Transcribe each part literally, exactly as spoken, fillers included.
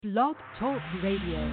Blog Talk Radio.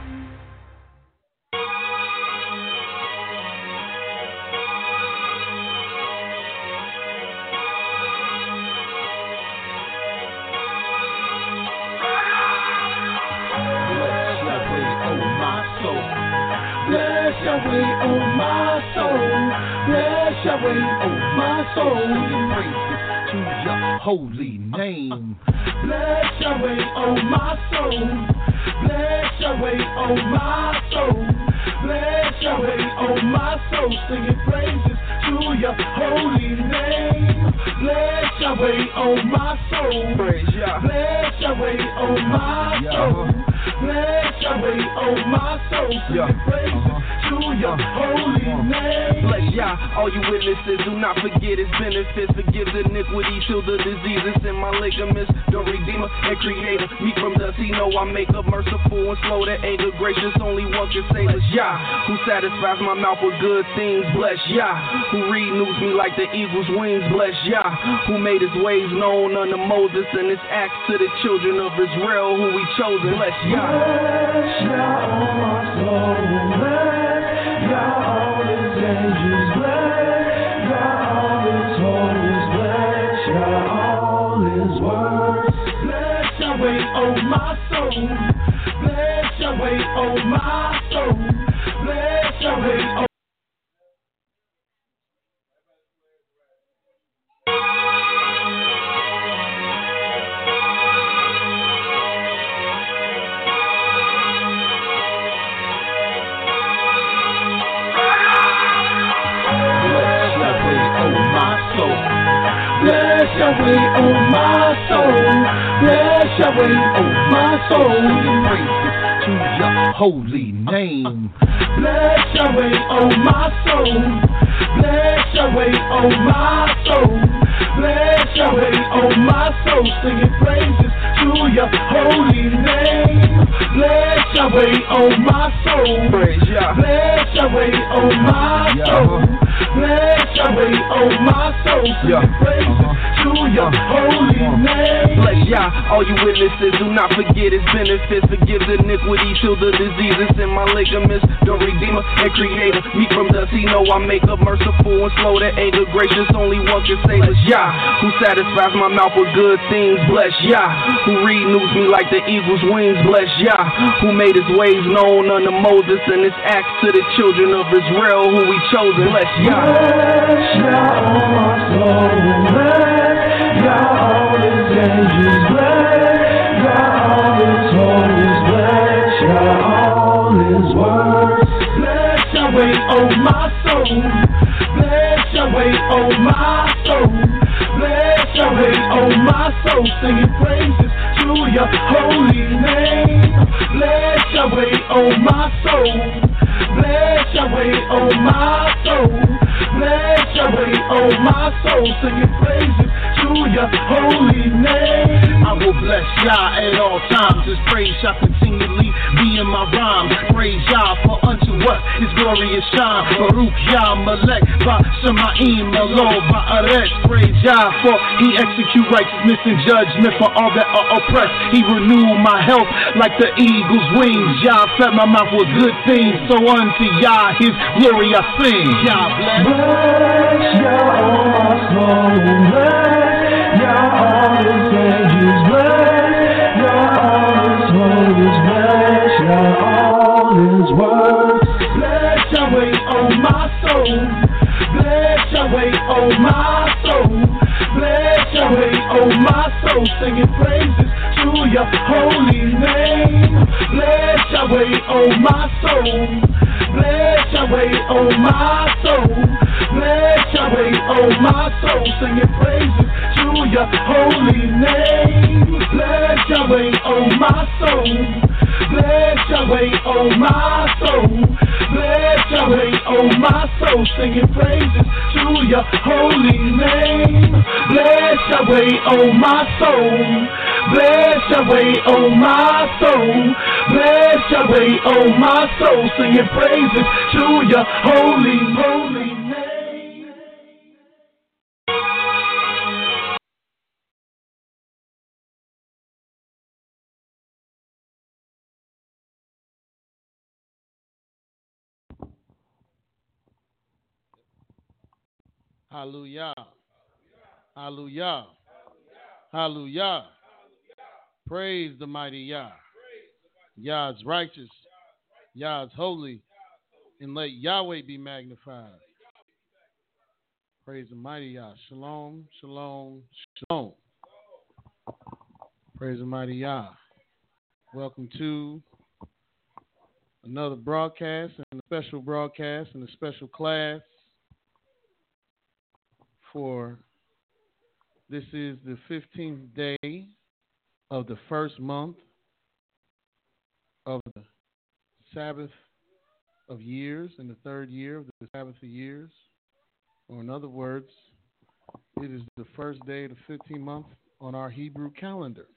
Bless Yahweh, oh my soul. Bless Yahweh, oh my soul. Singing praises to your holy name. Bless Yahweh, oh my soul. Bless Yahweh, oh my soul. Bless Yahweh, oh my soul. Singing praises to your holy name. Bless Yahweh, oh my soul. Praise Yah. Bless Yahweh, oh my soul. Bless Yahweh, oh my soul. Singing praises to your holy name. Bless Yah, all you witnesses, do not forget his benefits. Forgive the iniquity till the diseases in my ligaments. The Redeemer and Creator, me from dust, he know I make up, merciful and slow to anger, gracious, only one can save us. Yah, who satisfies my mouth with good things. Bless Yah, who renews me like the eagle's wings. Bless Yah, who made his ways known unto Moses and his acts to the children of Israel, who he chosen. Bless Yah. Bless Yah, oh my soul. Bless Yah, all his angels. Bless Yah, all his holiness. Bless Yah, all his words. Bless Yahweh, oh my soul. Bless Yahweh, oh my soul. Bless Yahweh, oh. Bless Yahweh, oh my soul. Bless Yahweh, oh my soul. Singing praises to your holy name. Bless Yahweh, oh my soul. Bless Yahweh, oh my soul. Bless Yahweh, oh my soul. Singing praises to your holy name. Bless Yahweh, oh my soul. Praise Yah. Bless Yahweh, oh my soul. Bless Yahweh, oh my soul. Singing praises to your holy name. Bless Yah, all you witnesses, do not forget his benefits. Forgive the iniquity till the diseases in my ligaments. The Redeemer and Creator, me from dust, he know I make up, merciful and slow to anger, gracious, only one can save us. Yah, who satisfies my mouth with good things. Bless Yah, who renews me like the eagle's wings. Bless Yah, who made his ways known unto Moses and his acts to the children of Israel, who he chosen. Bless Yah. Bless Yah, oh my soul. Bless Yah, all his angels. Bless Yah, all his holiness. Bless Yah, all his words. Bless Yahweh, oh my soul. Bless Yahweh, oh my soul. Bless Yahweh, oh my soul. Singing praises to your holy name. Bless Yahweh, oh my soul. Bless Yahweh, oh my soul. Bless Yahweh, oh my soul. Singing praises to your holy name. I will bless Yah at all times. His praise shall continually be in my rhymes. Praise Yah for unto us his glorious shine. Baruch Yah Malek by Shemaim Elov Ba'aretz. Praise Yah for he execute righteousness and judgment for all that are oppressed. He renewed my health like the eagle's wings. Yah fed my mouth with good things. So unto Yah his glory I sing. Yah bless. Bless Yah, oh my soul. Bless Yah, all his angels. Bless Yah, all his holiness. Bless Yah, all his words. Bless Yahweh, oh my soul. Bless Yahweh, oh my soul. Bless Yahweh, oh my soul. Singing praises to your holy name. Bless Yahweh, oh my soul. Bless Yahweh, oh my soul. Bless Yahweh, oh my soul. Singing praises to your holy name. Bless Yahweh, oh my soul. Bless Yahweh, oh my soul. Bless Yahweh, oh my soul. Singing praises to your holy name. Bless Yahweh, oh my soul. Bless Yahweh, oh my soul. Bless Yahweh, oh my soul. Singing praises to your holy, holy name. Hallelujah. Hallelujah. Hallelujah. Praise the mighty Yah. Yah's righteous. Yah's holy. And let Yahweh be magnified. Praise the mighty Yah. Shalom, shalom, shalom. Praise the mighty Yah. Welcome to another broadcast and a special broadcast and a special class for this is the fifteenth day of the first month of the Sabbath of years and the third year of the Sabbath of years. Or in other words, it is the first day of the fifteenth month on our Hebrew calendar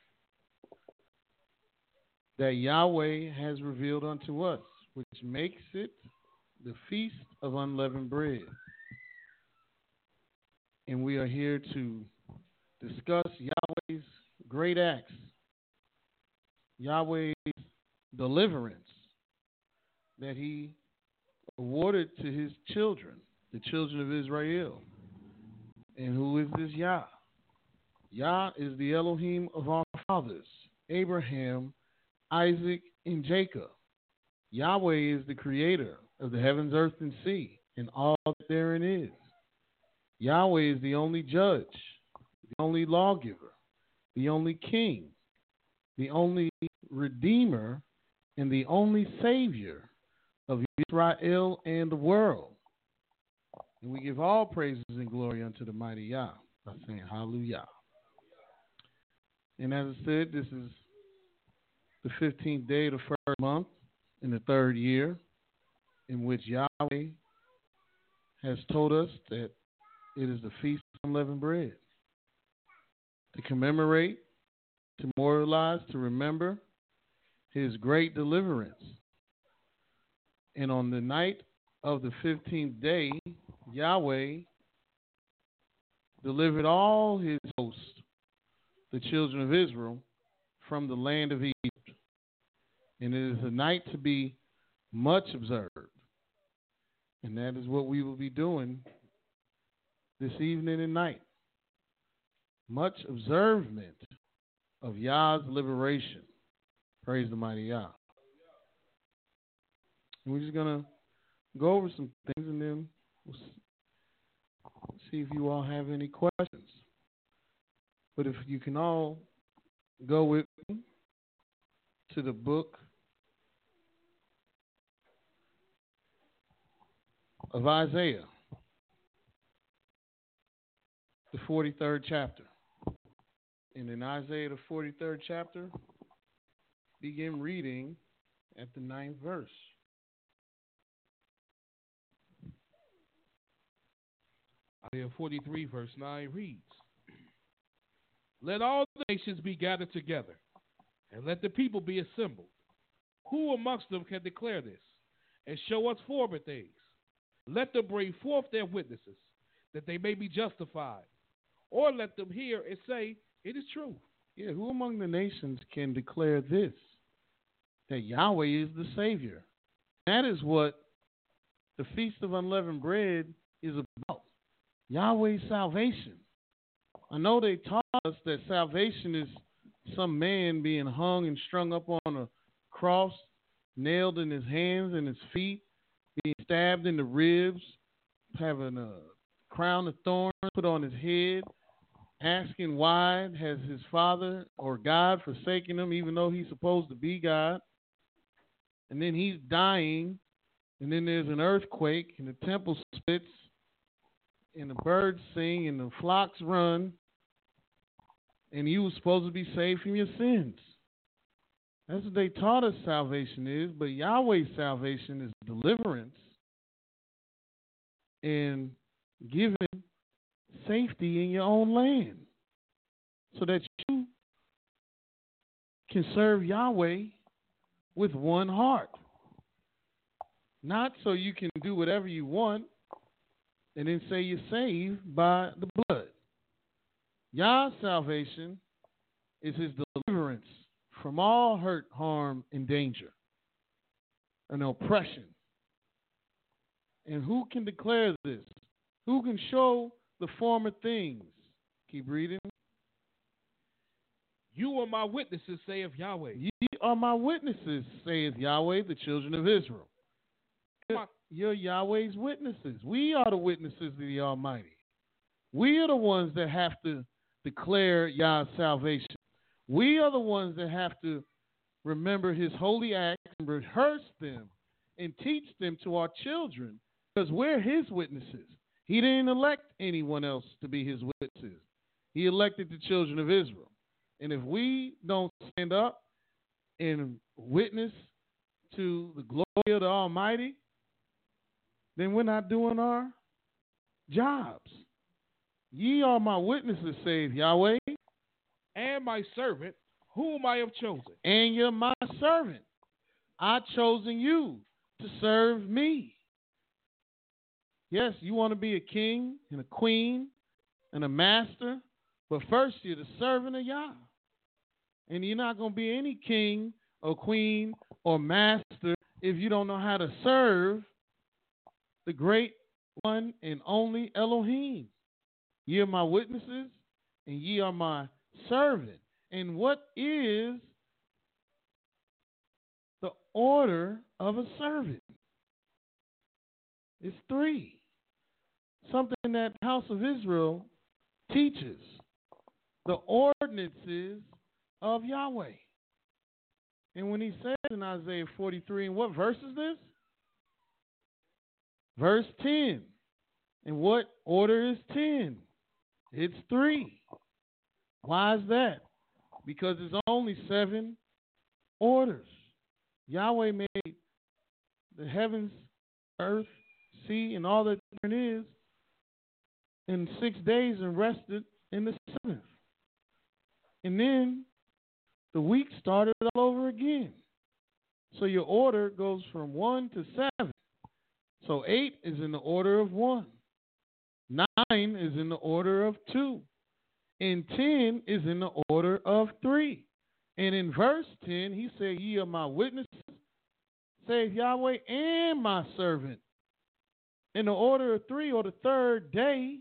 that Yahweh has revealed unto us, which makes it the Feast of Unleavened Bread. And we are here to discuss Yahweh's great acts, Yahweh's deliverance that he awarded to his children, the children of Israel. And who is this Yah? Yah is the Elohim of our fathers, Abraham, Isaac, and Jacob. Yahweh is the creator of the heavens, earth, and sea, and all that therein is. Yahweh is the only judge, the only lawgiver, the only king, the only redeemer, and the only savior of Israel and the world. And we give all praises and glory unto the mighty Yah by saying hallelujah. And as I said, this is the fifteenth day of the first month in the third year, in which Yahweh has told us that it is the Feast of Unleavened Bread. To commemorate, to memorialize, to remember his great deliverance. And on the night of the fifteenth day, Yahweh delivered all his hosts, the children of Israel, from the land of Egypt. And it is a night to be much observed. And that is what we will be doing this evening and night. Much observement of Yah's liberation. Praise the mighty Yah. And we're just going to go over some things and then we'll see if you all have any questions. But if you can all go with me to the book of Isaiah, the forty-third chapter. And in Isaiah, the forty-third chapter, begin reading at the ninth verse. Isaiah forty-three, verse nine reads, "Let all the nations be gathered together, and let the people be assembled. Who amongst them can declare this, and show us former things? Let them bring forth their witnesses, that they may be justified. Or let them hear and say, it is true." Yeah, who among the nations can declare this? That Yahweh is the Savior. That is what the Feast of Unleavened Bread is about. Yahweh's salvation. I know they taught us that salvation is some man being hung and strung up on a cross, nailed in his hands and his feet, being stabbed in the ribs, having a crown of thorns put on his head, asking why has his father or God forsaken him, even though he's supposed to be God. And then he's dying, and then there's an earthquake, and the temple splits, and the birds sing, and the flocks run, and you were supposed to be saved from your sins. That's what they taught us salvation is, but Yahweh's salvation is deliverance and giving safety in your own land so that you can serve Yahweh with one heart. Not so you can do whatever you want and then say you're saved by the blood. Yah's salvation is his deliverance from all hurt, harm, and danger and oppression. And who can declare this? Who can show the former things. Keep reading. You are my witnesses, saith Yahweh. Ye are my witnesses, saith Yahweh, the children of Israel. My- You're Yahweh's witnesses. We are the witnesses of the Almighty. We are the ones that have to declare Yah's salvation. We are the ones that have to remember his holy acts and rehearse them and teach them to our children, because we're his witnesses. He didn't elect anyone else to be his witnesses. He elected the children of Israel. And if we don't stand up and witness to the glory of the Almighty, then we're not doing our jobs. Ye are my witnesses, saith Yahweh. And my servant, whom I have chosen. And you're my servant. I've chosen you to serve me. Yes, you want to be a king and a queen and a master, but first you're the servant of Yah. And you're not going to be any king or queen or master if you don't know how to serve the great one and only Elohim. Ye are my witnesses, and ye are my servant. And what is the order of a servant? It's three. Something that the house of Israel teaches. The ordinances of Yahweh. And when he says in Isaiah forty-three, and what verse is this? Verse ten. And what order is ten? It's three. Why is that? Because there's only seven orders. Yahweh made the heavens, earth, sea, and all that there is in six days and rested in the seventh. And then the week started all over again. So your order goes from one to seven. So eight is in the order of one. Nine is in the order of two. And ten is in the order of three. And in verse ten, he said, ye are my witnesses, saith Yahweh, and my servant. In the order of three, or the third day,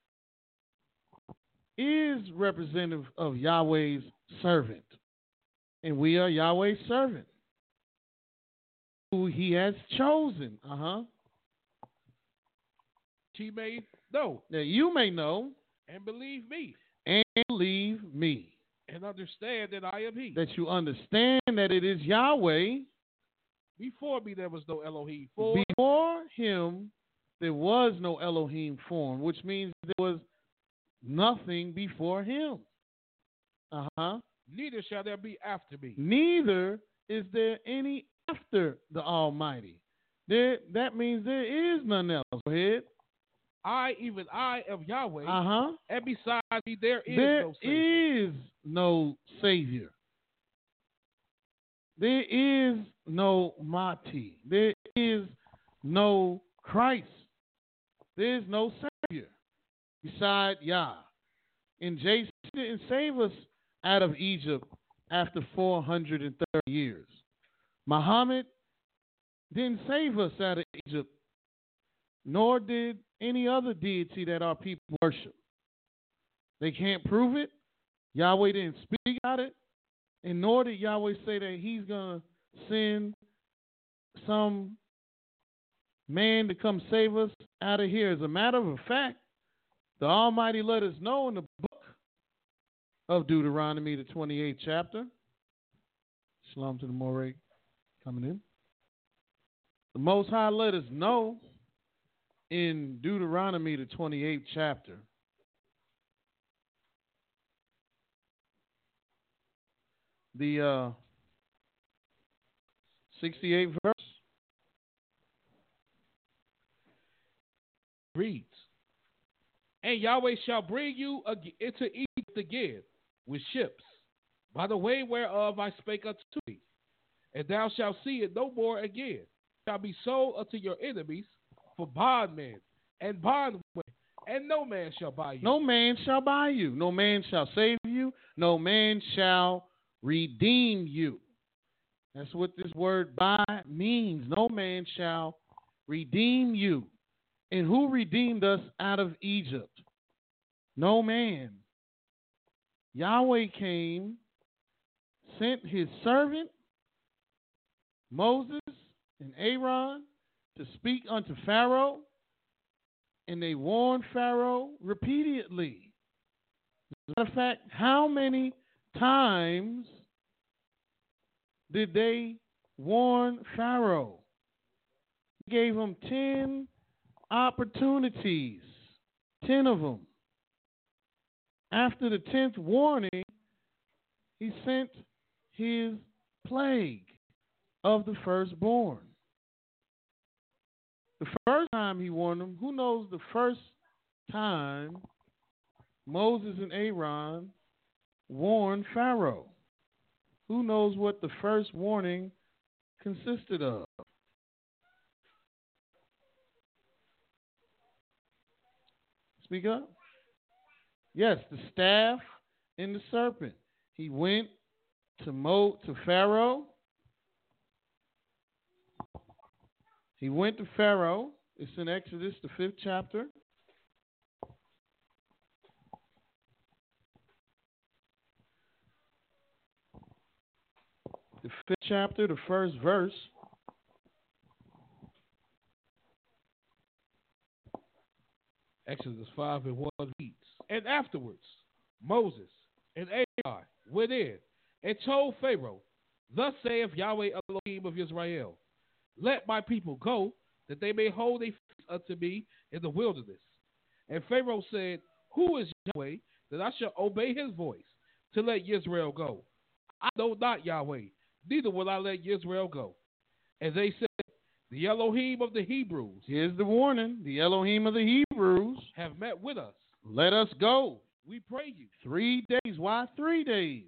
is representative of Yahweh's servant. And we are Yahweh's servant, who he has chosen. Uh-huh. She may know. That you may know. And believe me. And believe me. And understand that I am he. That you understand that it is Yahweh. Before me there was no Elohim form. Before him there was no Elohim form, which means there was nothing before him. Uh-huh. Neither shall there be after me. Neither is there any after the Almighty. There, that means there is none else. Go ahead. I, even I, am Yahweh. Uh-huh. And beside me there is there no Savior. is no Savior. There is no Mati. There is no Christ. There is no Savior beside Yah. And Jason didn't save us out of Egypt after four hundred thirty years. Muhammad didn't save us out of Egypt, nor did any other deity that our people worship. They can't prove it. Yahweh didn't speak about it, and nor did Yahweh say that he's going to send some man to come save us out of here. As a matter of fact, the Almighty let us know in the book of Deuteronomy, the twenty-eighth chapter. Shalom to the Moreg coming in. The Most High let us know in Deuteronomy, the twenty-eighth chapter, the uh, sixty-eighth verse reads, and Yahweh shall bring you ag- into Egypt again with ships, by the way whereof I spake unto thee, and thou shalt see it no more again. Shall be sold unto your enemies for bondmen and bondwomen, and no man shall buy you. No man shall buy you. No man shall save you. No man shall redeem you. That's what this word buy means. No man shall redeem you. And who redeemed us out of Egypt? No man. Yahweh came, sent his servant, Moses and Aaron, to speak unto Pharaoh, and they warned Pharaoh repeatedly. As a matter of fact, how many times did they warn Pharaoh? He gave him ten opportunities, ten of them. After the tenth warning, he sent his plague of the firstborn. The first time he warned them, who knows the first time Moses and Aaron warned Pharaoh? Who knows what the first warning consisted of? Speak up. Yes, the staff and the serpent. He went to Mo to Pharaoh. He went to Pharaoh. It's in Exodus, the fifth chapter. The fifth chapter, the first verse. Exodus five and one reads, and afterwards Moses and Aaron went in and told Pharaoh, thus saith Yahweh Elohim of Israel, let my people go, that they may hold a feast unto me in the wilderness. And Pharaoh said, who is Yahweh, that I shall obey his voice to let Israel go? I know not Yahweh, neither will I let Israel go. And they said, the Elohim of the Hebrews. Here's the warning. The Elohim of the Hebrews have met with us. Let us go. We pray you. Three days. Why three days?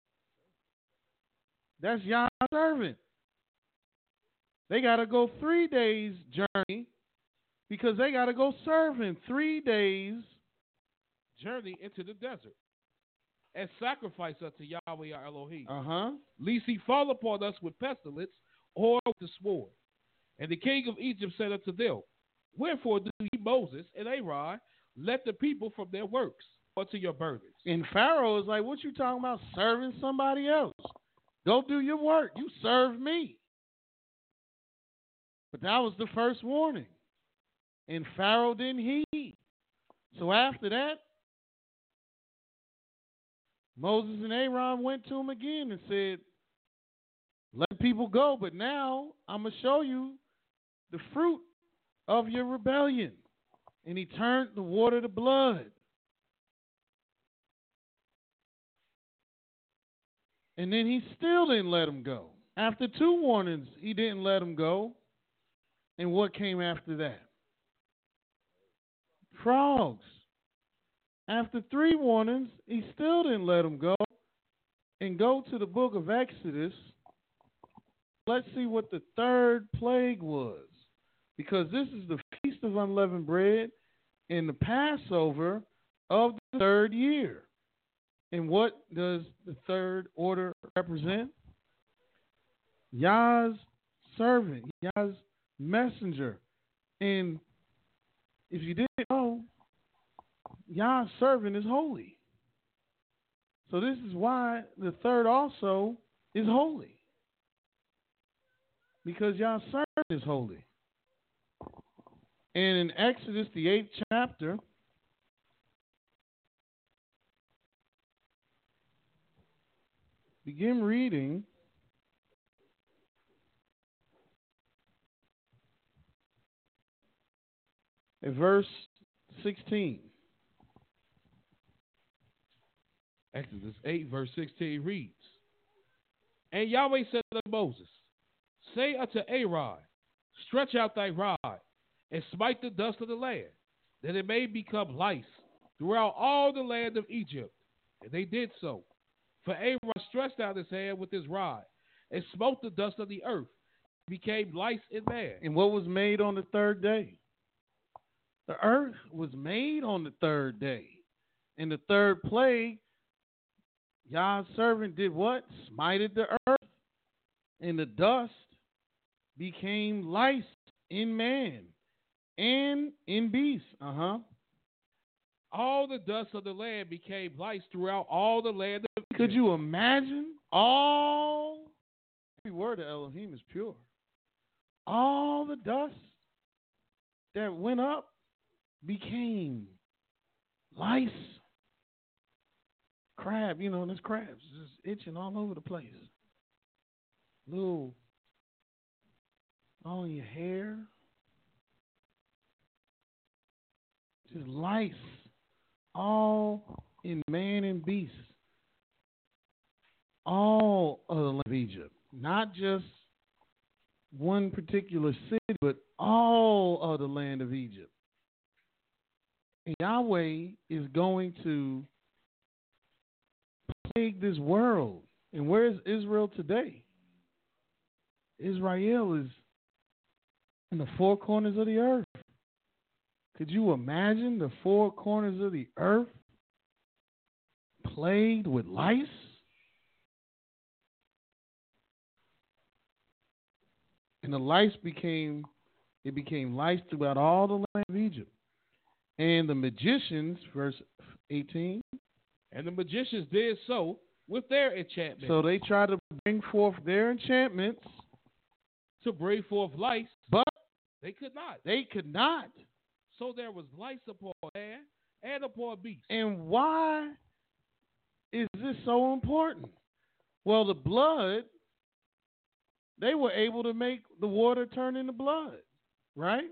That's Yah's servant. They got to go three days journey because they got to go serve him. Three days journey into the desert and sacrifice unto Yahweh our Elohim. Uh-huh. Lest he fall upon us with pestilence or with the sword. And the king of Egypt said unto them, wherefore do ye Moses and Aaron let the people from their works unto your burdens? And Pharaoh is like, what you talking about serving somebody else? Go do your work. You serve me. But that was the first warning. And Pharaoh didn't heed. So after that, Moses and Aaron went to him again and said, let people go, but now I'm going to show you the fruit of your rebellion. And he turned the water to blood. And then he still didn't let him go. After two warnings, he didn't let him go. And what came after that? Frogs. After three warnings, he still didn't let him go. And go to the book of Exodus. Let's see what the third plague was. Because this is the Feast of Unleavened Bread and the Passover of the third year. And what does the third order represent? Yah's servant, Yah's messenger. And if you didn't know, Yah's servant is holy. So this is why the third also is holy. Because Yah's servant is holy. And in Exodus, the eighth chapter, begin reading at verse sixteen. Exodus eight, verse sixteen reads, and Yahweh said unto Moses, say unto Aaron, stretch out thy rod, and smite the dust of the land, that it may become lice throughout all the land of Egypt. And they did so. For Aaron stretched out his hand with his rod, and smote the dust of the earth, and became lice in man. And what was made on the third day? The earth was made on the third day. And the third plague, Yah's servant did what? Smited the earth, and the dust became lice in man and in beasts. Uh-huh. all the dust of the land became lice throughout all the land of Egypt. Could you imagine? All, every word of Elohim is pure. All the dust that went up became lice. Crab, you know, there's crabs just itching all over the place. Little, all in your hair. Just lice. All in man and beast. All of the land of Egypt. Not just one particular city, but all of the land of Egypt. And Yahweh is going to plague this world. And where is Israel today? Israel is in the four corners of the earth. Could you imagine the four corners of the earth plagued with lice? And the lice became, it became lice throughout all the land of Egypt. And the magicians, verse eighteen. And the magicians did so with their enchantments. So they tried to bring forth their enchantments. To bring forth lice. But they could not. They could not. So there was lice upon man and upon beast. And why is this so important? Well, the blood, they were able to make the water turn into blood, right?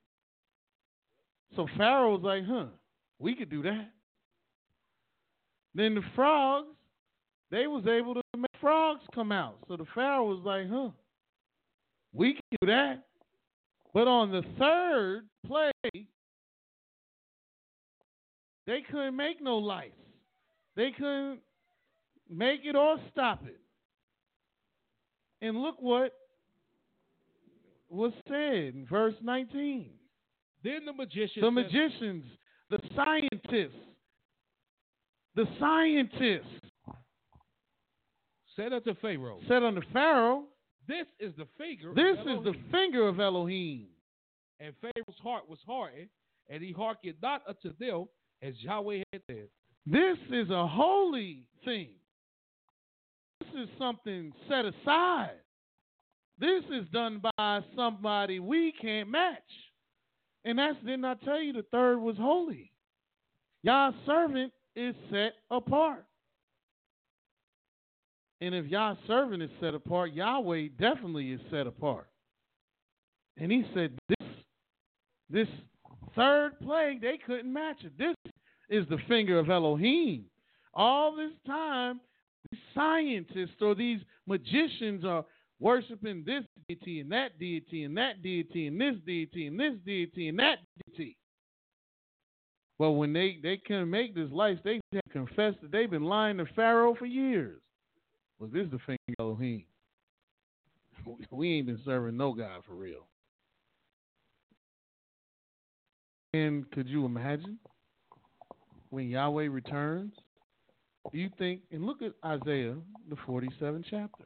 So Pharaoh was like, huh, we could do that. Then the frogs, they was able to make frogs come out. So the Pharaoh was like, huh, we can do that. But on the third plague, they couldn't make no lice. They couldn't make it or stop it. And look what was said in verse nineteen. Then the magicians, the magicians, the scientists, the scientists said unto Pharaoh, said unto Pharaoh, this is the finger. This of is the finger of Elohim. And Pharaoh's heart was hardened, and he hearkened not unto them as Yahweh had said. This is a holy thing. This is something set aside. This is done by somebody we can't match. And that's, didn't I tell you the third was holy? Yah's servant is set apart. And if Yah's servant is set apart, Yahweh definitely is set apart. And he said this, this third plague, they couldn't match it. This is the finger of Elohim. All this time, these scientists or these magicians are worshiping this deity and that deity and that deity and this deity and this deity and that deity. Well, when they, they couldn't make this life, they confessed that they've been lying to Pharaoh for years. Well, this is the finger of Elohim. We ain't been serving no God for real. And could you imagine when Yahweh returns? Do you think, and look at Isaiah, the forty-seventh chapter.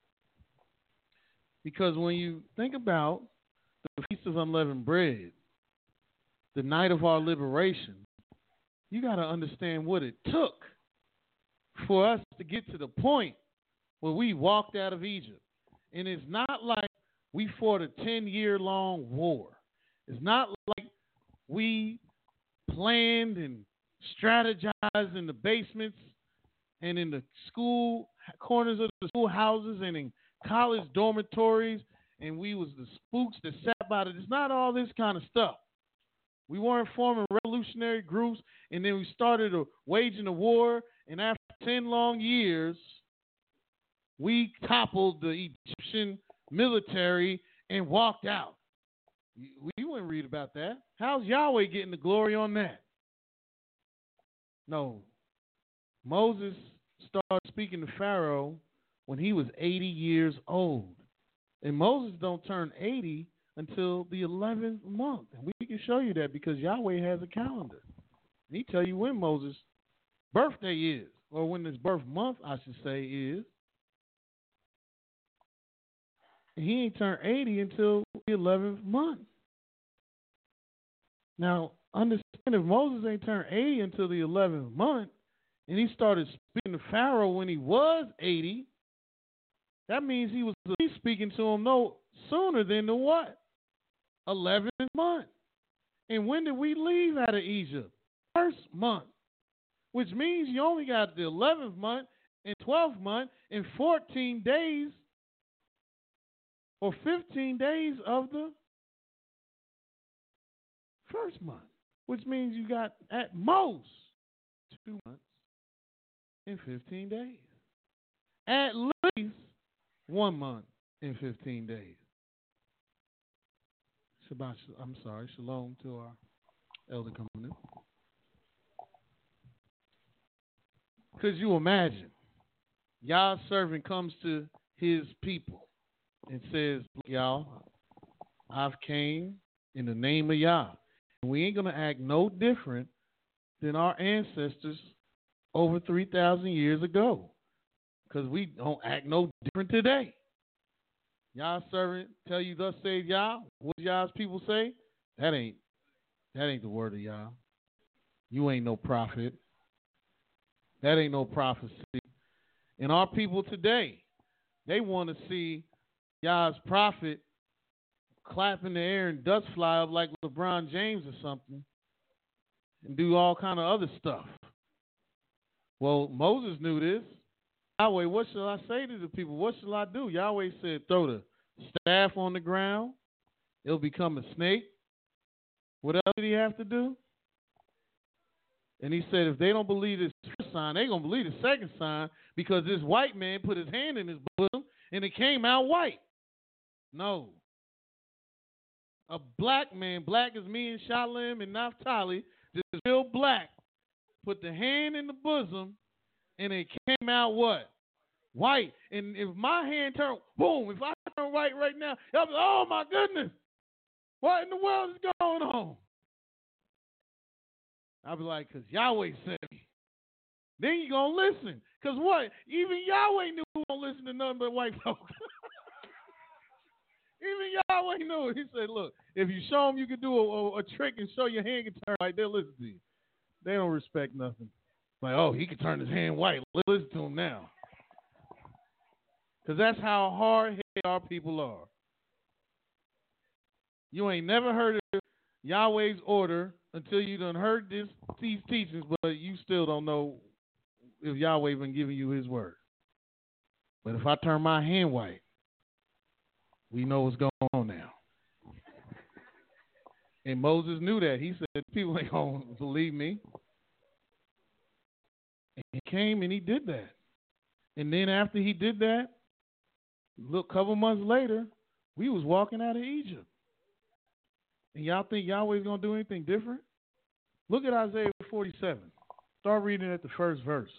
Because when you think about the Feast of Unleavened Bread, the night of our liberation, you got to understand what it took for us to get to the point where we walked out of Egypt. And it's not like we fought a ten-year-long war. It's not like we planned and strategized in the basements and in the school corners of the schoolhouses and in college dormitories, and we was the spooks that sat by it. It's not all this kind of stuff. We weren't forming revolutionary groups, and then we started a, waging a war, and after ten long years, we toppled the Egyptian military and walked out. We wouldn't read about that. How's Yahweh getting the glory on that? No. Moses started speaking to Pharaoh when he was eighty years old. And Moses don't turn eighty until the eleventh month. And we can show you that because Yahweh has a calendar. And he tell you when Moses' birthday is, or when his birth month, I should say, is. And he ain't turned eighty until the eleventh month. Now, understand if Moses ain't turned eighty until the eleventh month, and he started speaking to Pharaoh when he was eighty, that means he was at least speaking to him no sooner than the what? eleventh month. And when did we leave out of Egypt? First month. Which means you only got the eleventh month and twelfth month and fourteen days or fifteen days of the first month. Which means you got at most two months and fifteen days. At least one month and fifteen days. Shabbat, I'm sorry, shalom to our elder community. Could you imagine? Y'all's servant comes to his people and says, y'all, I've came in the name of Yah. And we ain't going to act no different than our ancestors over three thousand years ago. Because we don't act no different today. Y'all servant tell you thus says Yah. What y'all's people say? That ain't that ain't the word of Yah. You ain't no prophet. That ain't no prophecy. And our people today, they want to see Yah's prophet clap in the air and dust fly up like LeBron James or something and do all kind of other stuff. Well, Moses knew this. Yahweh, what shall I say to the people? What shall I do? Yahweh said, throw the staff on the ground. It'll become a snake. What else did he have to do? And he said, if they don't believe this first sign, they're going to believe the second sign because this white man put his hand in his bosom and it came out white. No. A black man, black as me and Shalem and Naphtali, just real black, put the hand in the bosom and it came out what? White. And if my hand turned, boom, if I turn white right now, y'all be, oh my goodness, what in the world is going on? I'll be like, because Yahweh said me. Then you going to listen. Because what? Even Yahweh knew who won't listen to nothing but white folks. Even Yahweh knew it. He said, look, if you show them you can do a, a, a trick and show your hand can turn white, they'll listen to you. They don't respect nothing. Like, oh, he can turn his hand white. Let's listen to him now. Because that's how hard-headed our people are. You ain't never heard of Yahweh's order until you done heard this, these teachings, but you still don't know if Yahweh been giving you his word. But if I turn my hand white, we know what's going on now. And Moses knew that. He said, people ain't going to believe me. And he came and he did that. And then after he did that, look, a couple months later, we was walking out of Egypt. And y'all think Yahweh's going to do anything different? Look at Isaiah forty-seven. Start reading at the first verse.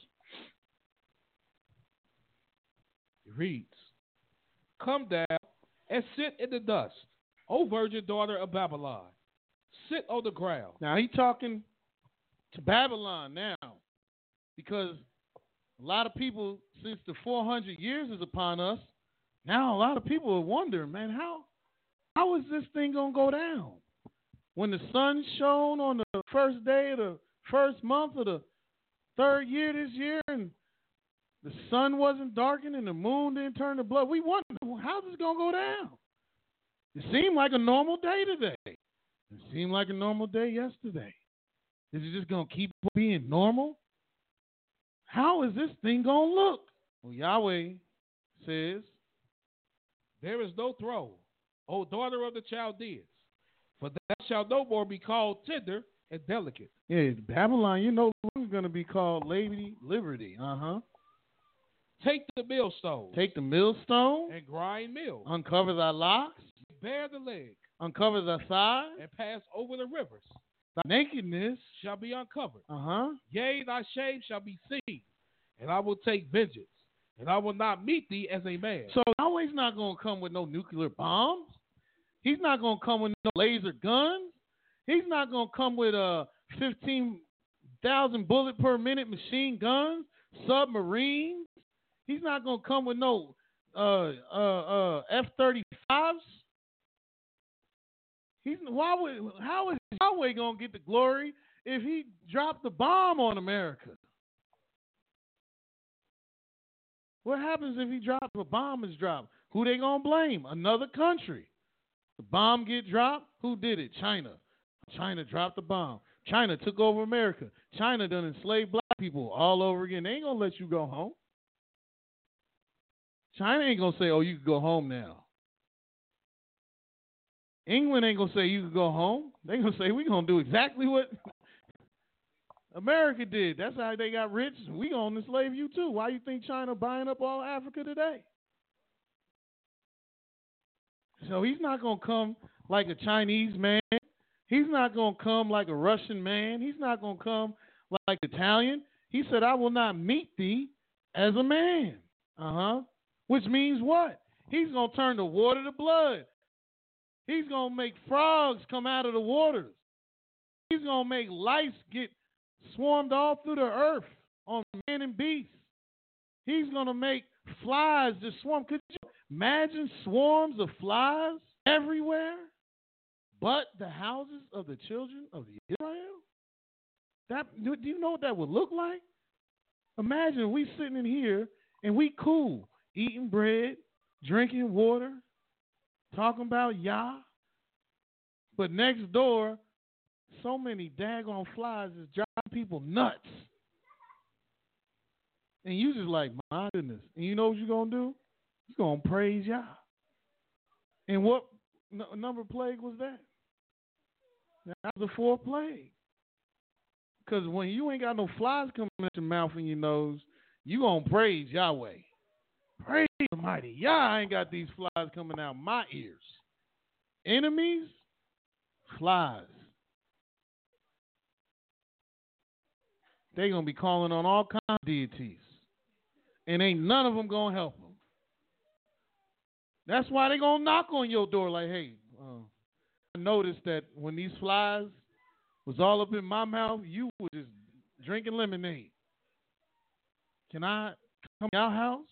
It reads, come down and sit in the dust, O virgin daughter of Babylon. Sit on the ground. Now, he talking to Babylon now. Because a lot of people, since the four hundred years is upon us, now a lot of people are wondering, man, how how is this thing going to go down? When the sun shone on the first day of the first month of the third year this year and the sun wasn't darkened and the moon didn't turn to blood, we wonder, how's this going to go down? It seemed like a normal day today. It seemed like a normal day yesterday. Is it just going to keep being normal? How is this thing going to look? Well, Yahweh says, there is no throne, O daughter of the Chaldeans, for thou shalt no more be called tender and delicate. Yeah, Babylon, you know, is going to be called Lady Liberty. Uh-huh. Take the millstone. Take the millstone. And grind meal. Uncover thy locks. Bare the leg. Uncover thy thigh. And pass over the rivers. Thy nakedness shall be uncovered. Uh-huh. Yea, thy shame shall be seen. And I will take vengeance. And I will not meet thee as a man. So Yahweh's not going to come with no nuclear bombs. He's not going to come with no laser guns. He's not going to come with uh, fifteen thousand bullet per minute machine guns, submarines. He's not going to come with no uh, uh, uh, F thirty-fives. He's why would how is Yahweh gonna get the glory if he dropped the bomb on America? What happens if he drops a bomb is dropped? Who they gonna blame? Another country. The bomb get dropped. Who did it? China. China dropped the bomb. China took over America. China done enslaved black people all over again. They ain't gonna let you go home. China ain't gonna say, "Oh, you can go home now." England ain't gonna say you can go home. They gonna say we gonna do exactly what America did. That's how they got rich. We gonna enslave you too. Why you think China buying up all Africa today? So he's not gonna come like a Chinese man. He's not gonna come like a Russian man. He's not gonna come like Italian. He said, "I will not meet thee as a man." Uh huh. Which means what? He's gonna turn the water to blood. He's going to make frogs come out of the waters. He's going to make lice get swarmed all through the earth on man and beast. He's going to make flies just swarm. Could you imagine swarms of flies everywhere but the houses of the children of Israel? That, do you know what that would look like? Imagine we sitting in here and we cool, eating bread, drinking water, talking about Yah, but next door, so many daggone flies is driving people nuts. And you just like, my goodness. And you know what you're going to do? You're going to praise Yah. And what n- number plague was that? That was the fourth plague. Because when you ain't got no flies coming out your mouth and your nose, you going to praise Yahweh. Praise the mighty. Yeah, I ain't got these flies coming out my ears. Enemies, flies. They going to be calling on all kinds of deities. And ain't none of them going to help them. That's why they going to knock on your door like, hey, uh, I noticed that when these flies was all up in my mouth, you were just drinking lemonade. Can I come to your house?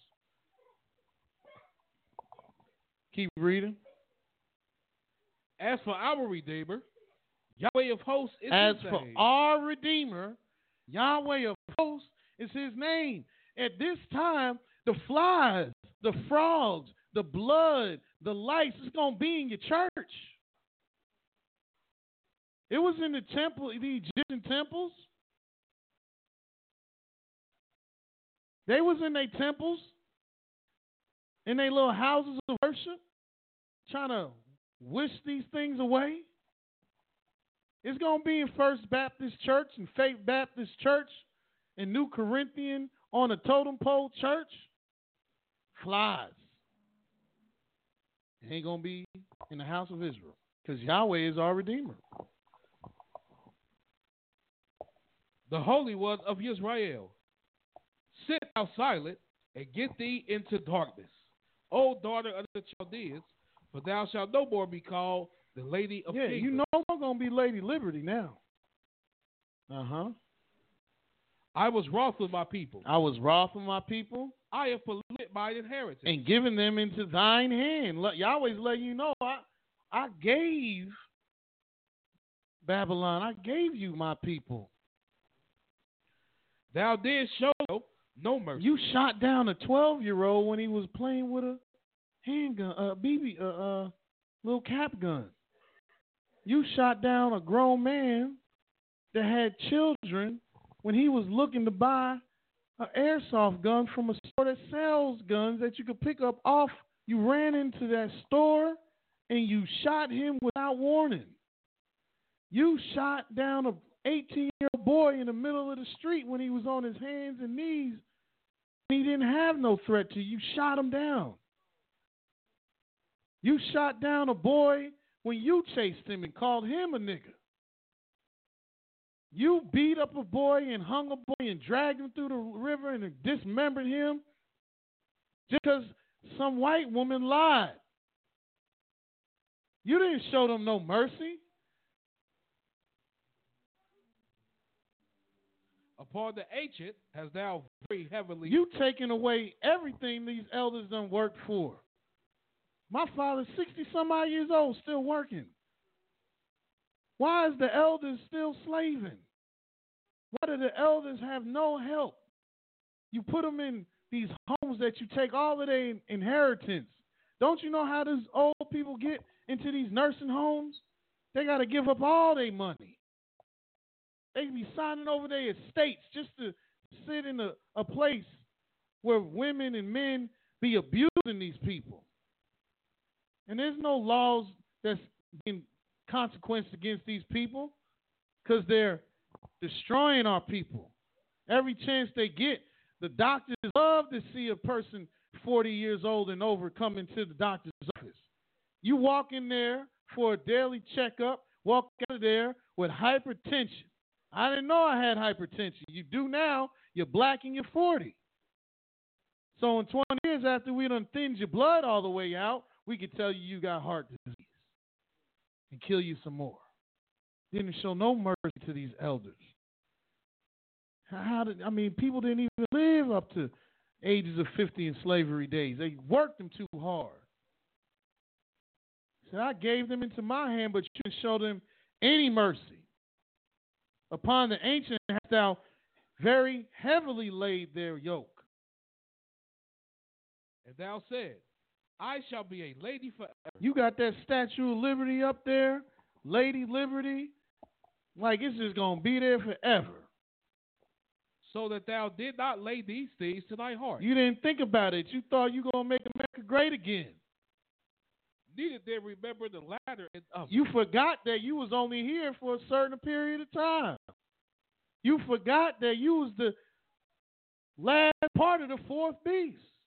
Keep reading. As for our Redeemer, Yahweh of hosts is As his for name. our Redeemer, Yahweh of hosts is his name. At this time, the flies, the frogs, the blood, the lice is going to be in your church. It was in the temple, the Egyptian temples. They was in their temples, in their little houses of worship, trying to wish these things away. It's going to be in First Baptist Church and Faith Baptist Church and New Corinthian on a totem pole church. Flies. It ain't going to be in the house of Israel because Yahweh is our Redeemer. The Holy One of Israel, sit thou silent and get thee into darkness, O daughter of the Chaldeans, for thou shalt no more be called the Lady of Yeah, Kingdoms. you know I'm going to be Lady Liberty now. Uh-huh. I was wroth with my people. I was wroth with my people. I have polluted my inheritance. And given them into thine hand. Look, Yahweh's letting you know, I, I gave Babylon, I gave you my people. Thou didst show no mercy. You shot down a twelve-year-old when he was playing with a handgun, a B B, a uh, uh, little cap gun. You shot down a grown man that had children when he was looking to buy an airsoft gun from a store that sells guns that you could pick up off. You ran into that store and you shot him without warning. You shot down a eighteen-year-old boy in the middle of the street when he was on his hands and knees. He didn't have no threat to you. You shot him down. You shot down a boy when you chased him and called him a nigger. You beat up a boy and hung a boy and dragged him through the river and dismembered him just because some white woman lied. You didn't show them no mercy. Upon the ancient hast thou very heavily. You taking away everything these elders done worked for. My father's sixty some odd years old, still working. Why is the elders still slaving? Why do the elders have no help? You put them in these homes that you take all of their inheritance. Don't you know how these old people get into these nursing homes? They got to give up all their money. They be signing over their estates just to sit in a, a place where women and men be abusing these people. And there's no laws that's being consequenced against these people because they're destroying our people. Every chance they get, the doctors love to see a person forty years old and over come into the doctor's office. You walk in there for a daily checkup, walk out of there with hypertension. I didn't know I had hypertension. You do now, you're black and you're forty. So in twenty years after we done thinned your blood all the way out, we could tell you you got heart disease and kill you some more. Didn't show no mercy to these elders. How did I mean? People didn't even live up to ages of fifty in slavery days. They worked them too hard. So I gave them into my hand, but you didn't show them any mercy. Upon the ancient hast thou very heavily laid their yoke. And thou said, I shall be a lady forever. You got that Statue of Liberty up there, Lady Liberty, like it's just gonna be there forever. So that thou did not lay these things to thy heart. You didn't think about it. You thought you were going to make America great again. Neither did remember the latter and upper. You forgot that you was only here for a certain period of time. You forgot that you was the last part of the fourth beast.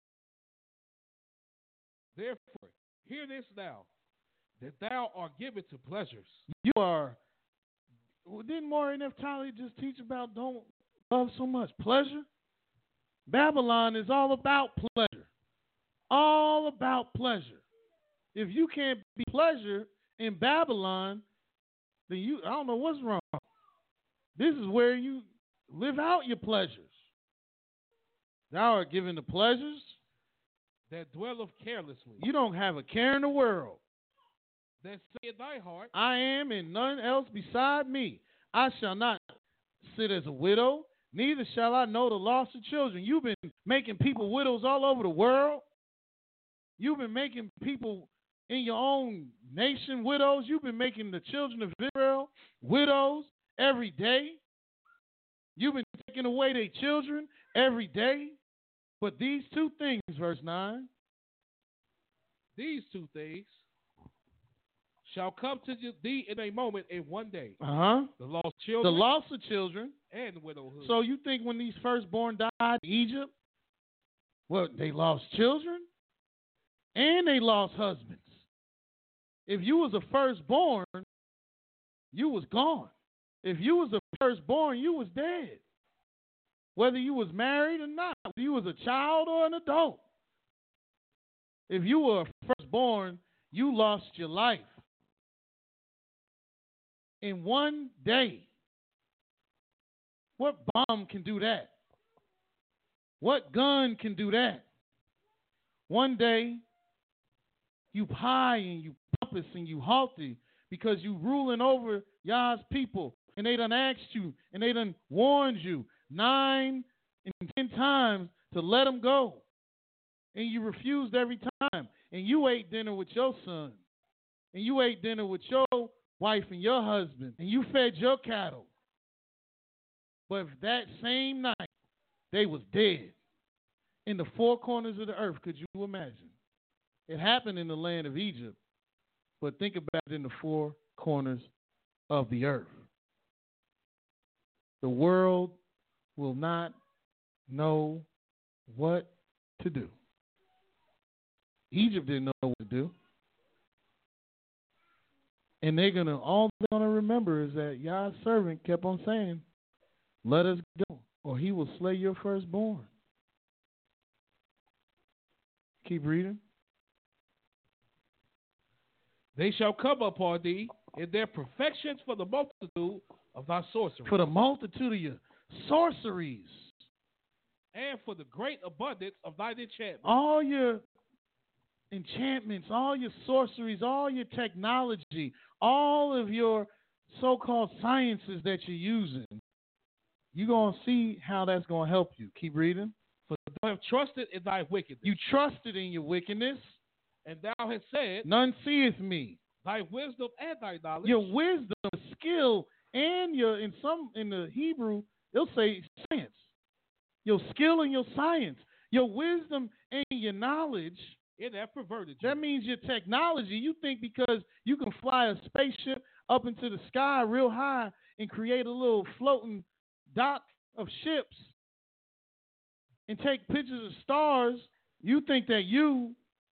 Therefore, hear this now, that thou art given to pleasures. You are. Well, didn't Maureen F. Tyler just teach about don't love so much pleasure? Babylon is all about pleasure. All about pleasure. If you can't be pleasure in Babylon, then you, I don't know what's wrong. This is where you live out your pleasures. Thou art given the pleasures that dwelleth carelessly. You don't have a care in the world. That say in thy heart, I am and none else beside me. I shall not sit as a widow, neither shall I know the loss of children. You've been making people widows all over the world. You've been making people in your own nation widows. You've been making the children of Israel widows every day. You've been taking away their children every day. But these two things, verse nine. These two things shall come to thee in a moment, in one day. Uh-huh. The lost children. The loss of children. And widowhood. So you think when these firstborn died in Egypt, well, they lost children and they lost husbands. If you was a firstborn, you was gone. If you was a firstborn, you was dead. Whether you was married or not, whether you was a child or an adult. If you were a firstborn, you lost your life. In one day. What bomb can do that? What gun can do that? One day, you high and you pompous and you haughty because you ruling over Yah's people and they done asked you and they done warned you nine and ten times to let them go. And you refused every time. And you ate dinner with your son. And you ate dinner with your wife and your husband. And you fed your cattle. But that same night, they was dead in the four corners of the earth. Could you imagine? It happened in the land of Egypt, but think about it in the four corners of the earth. The world will not know what to do. Egypt didn't know what to do. And they're gonna all they're gonna remember is that Yah's servant kept on saying, let us go, or he will slay your firstborn. Keep reading. They shall come upon thee in their perfections for the multitude of thy sorceries. For the multitude of your sorceries. And for the great abundance of thine enchantments. All your enchantments, all your sorceries, all your technology, all of your so-called sciences that you're using, you're going to see how that's going to help you. Keep reading. For thou have trusted in thy wickedness. You trusted in your wickedness. And thou hast said, none seeth me. Thy wisdom and thy knowledge. Your wisdom, skill, and your, in some, in the Hebrew, they'll say science. Your skill and your science. Your wisdom and your knowledge. It have perverted you. That means your technology. You think because you can fly a spaceship up into the sky real high and create a little floating dock of ships and take pictures of stars, you think that you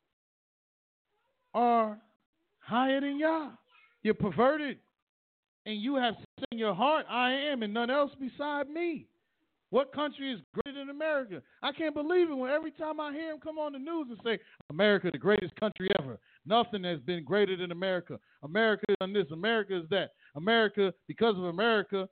are higher than Yah. You're perverted. And you have said in your heart, I am, and none else beside me. What country is greater than America? I can't believe it when every time I hear him come on the news and say, America, the greatest country ever. Nothing has been greater than America. America is done this. America is that. America, because of America.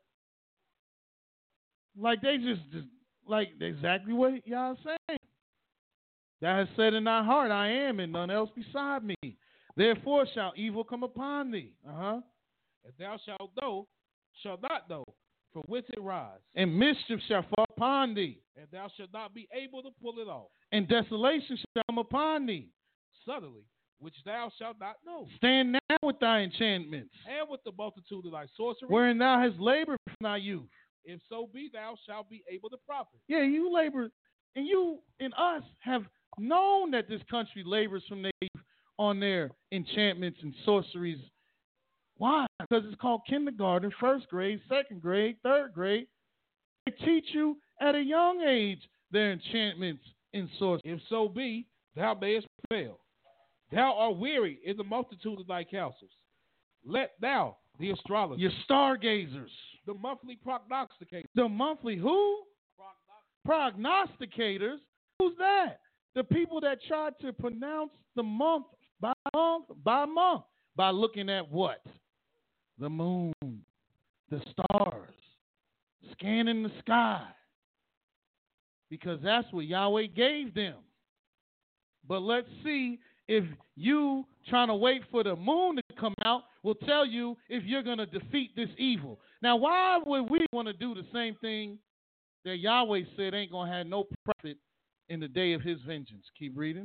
Like they just, just like exactly what y'all saying. That has said in thy heart, I am, and none else beside me. Therefore shall evil come upon thee. Uh-huh. And thou shalt know, shalt not know, from whence it rise. And mischief shall fall upon thee. And thou shalt not be able to pull it off. And desolation shall come upon thee. Suddenly, which thou shalt not know. Stand now with thy enchantments. And with the multitude of thy sorcery. Wherein thou hast labored from thy youth. If so be thou shalt be able to profit. Yeah, you labor, and you and us have known that this country labors from their youth on their enchantments and sorceries. Why? Because it's called kindergarten, first grade, second grade, third grade. They teach you at a young age their enchantments and sorceries. If so be, thou mayest prevail. Thou art weary in the multitude of thy counsels. Let thou, the astrologers, your stargazers, the monthly prognosticators, the monthly who? Prognosticators. Who's that? The people that try to pronounce the month by month by month by looking at what? The moon, the stars, scanning the sky. Because that's what Yahweh gave them. But let's see if you trying to wait for the moon to come out will tell you if you're going to defeat this evil. Now, why would we want to do the same thing that Yahweh said ain't going to have no profit in the day of his vengeance? Keep reading.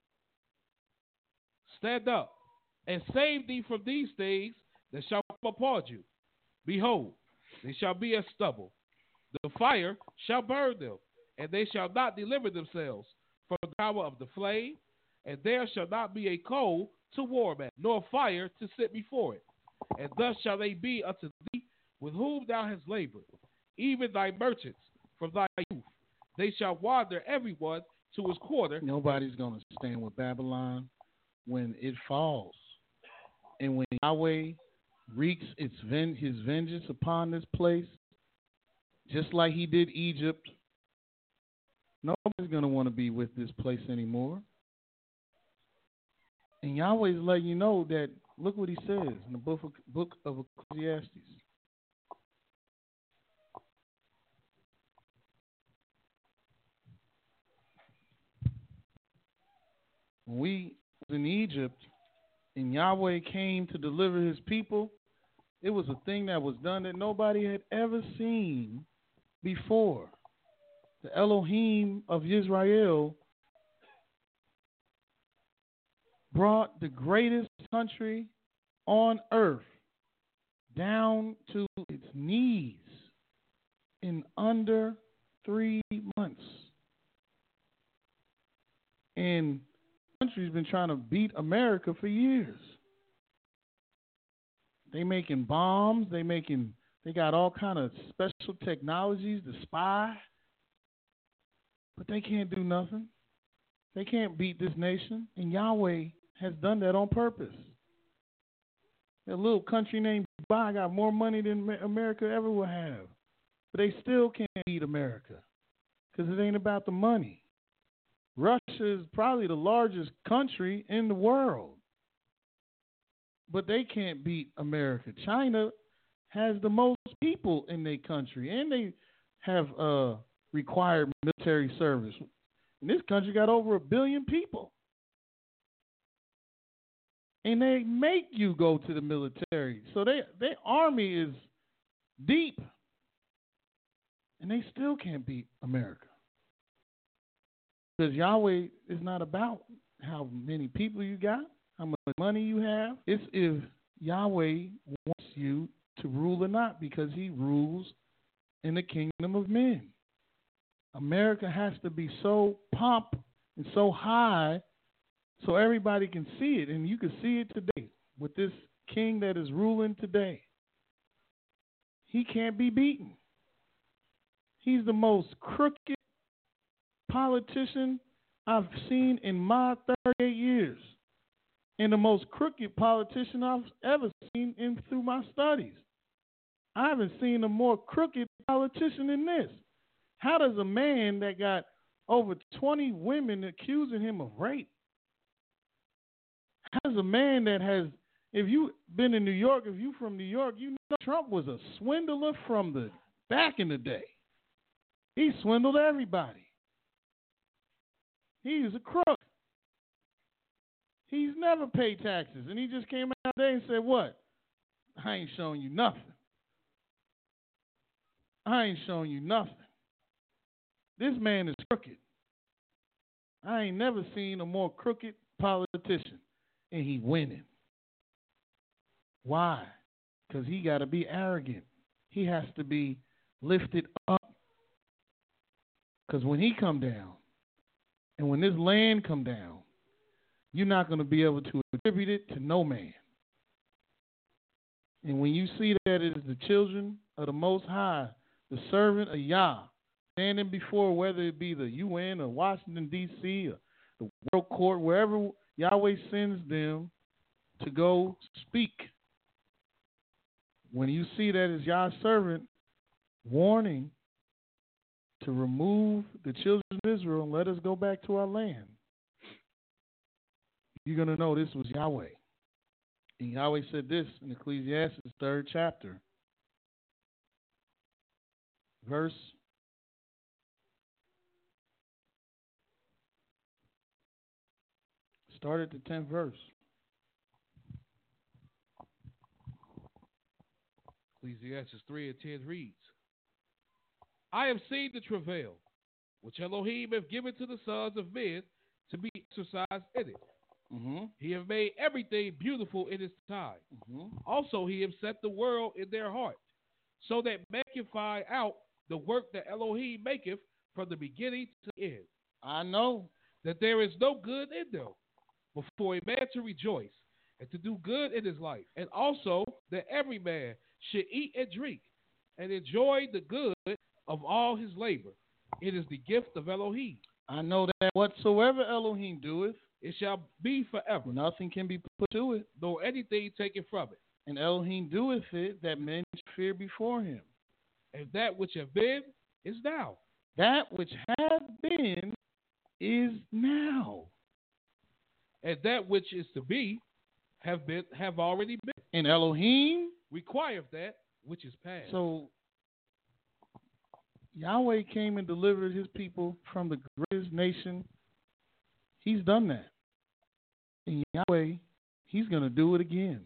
Stand up and save thee from these things that shall come upon you. Behold, they shall be as stubble. The fire shall burn them, and they shall not deliver themselves from the power of the flame, and there shall not be a coal to warm at, nor fire to sit before it. And thus shall they be unto thee with whom thou hast labored, even thy merchants from thy youth. They shall wander every one to his quarter. Nobody's going to stand with Babylon when it falls. And when Yahweh wreaks its ven- his vengeance upon this place, just like he did Egypt, nobody's going to want to be with this place anymore. And Yahweh's letting you know that, look what he says in the book of, book of Ecclesiastes. When we was in Egypt and Yahweh came to deliver his people, it was a thing that was done that nobody had ever seen before. The Elohim of Israel brought the greatest country on earth down to its knees in under three months. And the country's been trying to beat America for years. They making bombs, they making they got all kind of special technologies to spy. But they can't do nothing. They can't beat this nation. And Yahweh has done that on purpose. A little country named Dubai got more money than America ever will have. But they still can't beat America because it ain't about the money. Russia is probably the largest country in the world. But they can't beat America. China has the most people in their country, and they have uh, required military service. And this country got over a billion people. And they make you go to the military. So they, their army is deep. And they still can't beat America. Because Yahweh is not about how many people you got, how much money you have. It's if Yahweh wants you to rule or not, because he rules in the kingdom of men. America has to be so pomp and so high so everybody can see it. And you can see it today with this king that is ruling today. He can't be beaten. He's the most crooked politician I've seen in my thirty-eight years. And the most crooked politician I've ever seen in through my studies. I haven't seen a more crooked politician than this. How does a man that got over twenty women accusing him of rape, how does a man that has, if you've been in New York, if you're from New York, you know Trump was a swindler from the back in the day. He swindled everybody. He's a crook. He's never paid taxes. And he just came out there and said, what? I ain't showing you nothing. I ain't showing you nothing. This man is crooked. I ain't never seen a more crooked politician. And he winning. Why? Because he got to be arrogant. He has to be lifted up. Because when he come down, and when this land come down, you're not going to be able to attribute it to no man. And when you see that it is the children of the Most High, the servant of Yah, standing before, whether it be the U N or Washington, D C, or the World Court, wherever Yahweh sends them to go speak. When you see that as Yah's servant warning to remove the children of Israel and let us go back to our land, you're going to know this was Yahweh. And Yahweh said this in Ecclesiastes third chapter, verse start at the tenth verse. Ecclesiastes three and ten reads, I have seen the travail which Elohim have given to the sons of men to be exercised in it. Mm-hmm. He have made everything beautiful in its time. Mm-hmm. Also, he have set the world in their heart, so that men can find out the work that Elohim maketh from the beginning to the end. I know that there is no good in them, but for a man to rejoice and to do good in his life, and also that every man should eat and drink and enjoy the good of all his labor. It is the gift of Elohim. I know that whatsoever Elohim doeth, it shall be forever. Nothing can be put to it, nor anything taken from it. And Elohim doeth it that men should fear before him. And that which have been is now. That which hath been is now. And that which is to be have been have already been. And Elohim requireth that which is past. So Yahweh came and delivered his people from the greatest nation. He's done that. And Yahweh, he's going to do it again.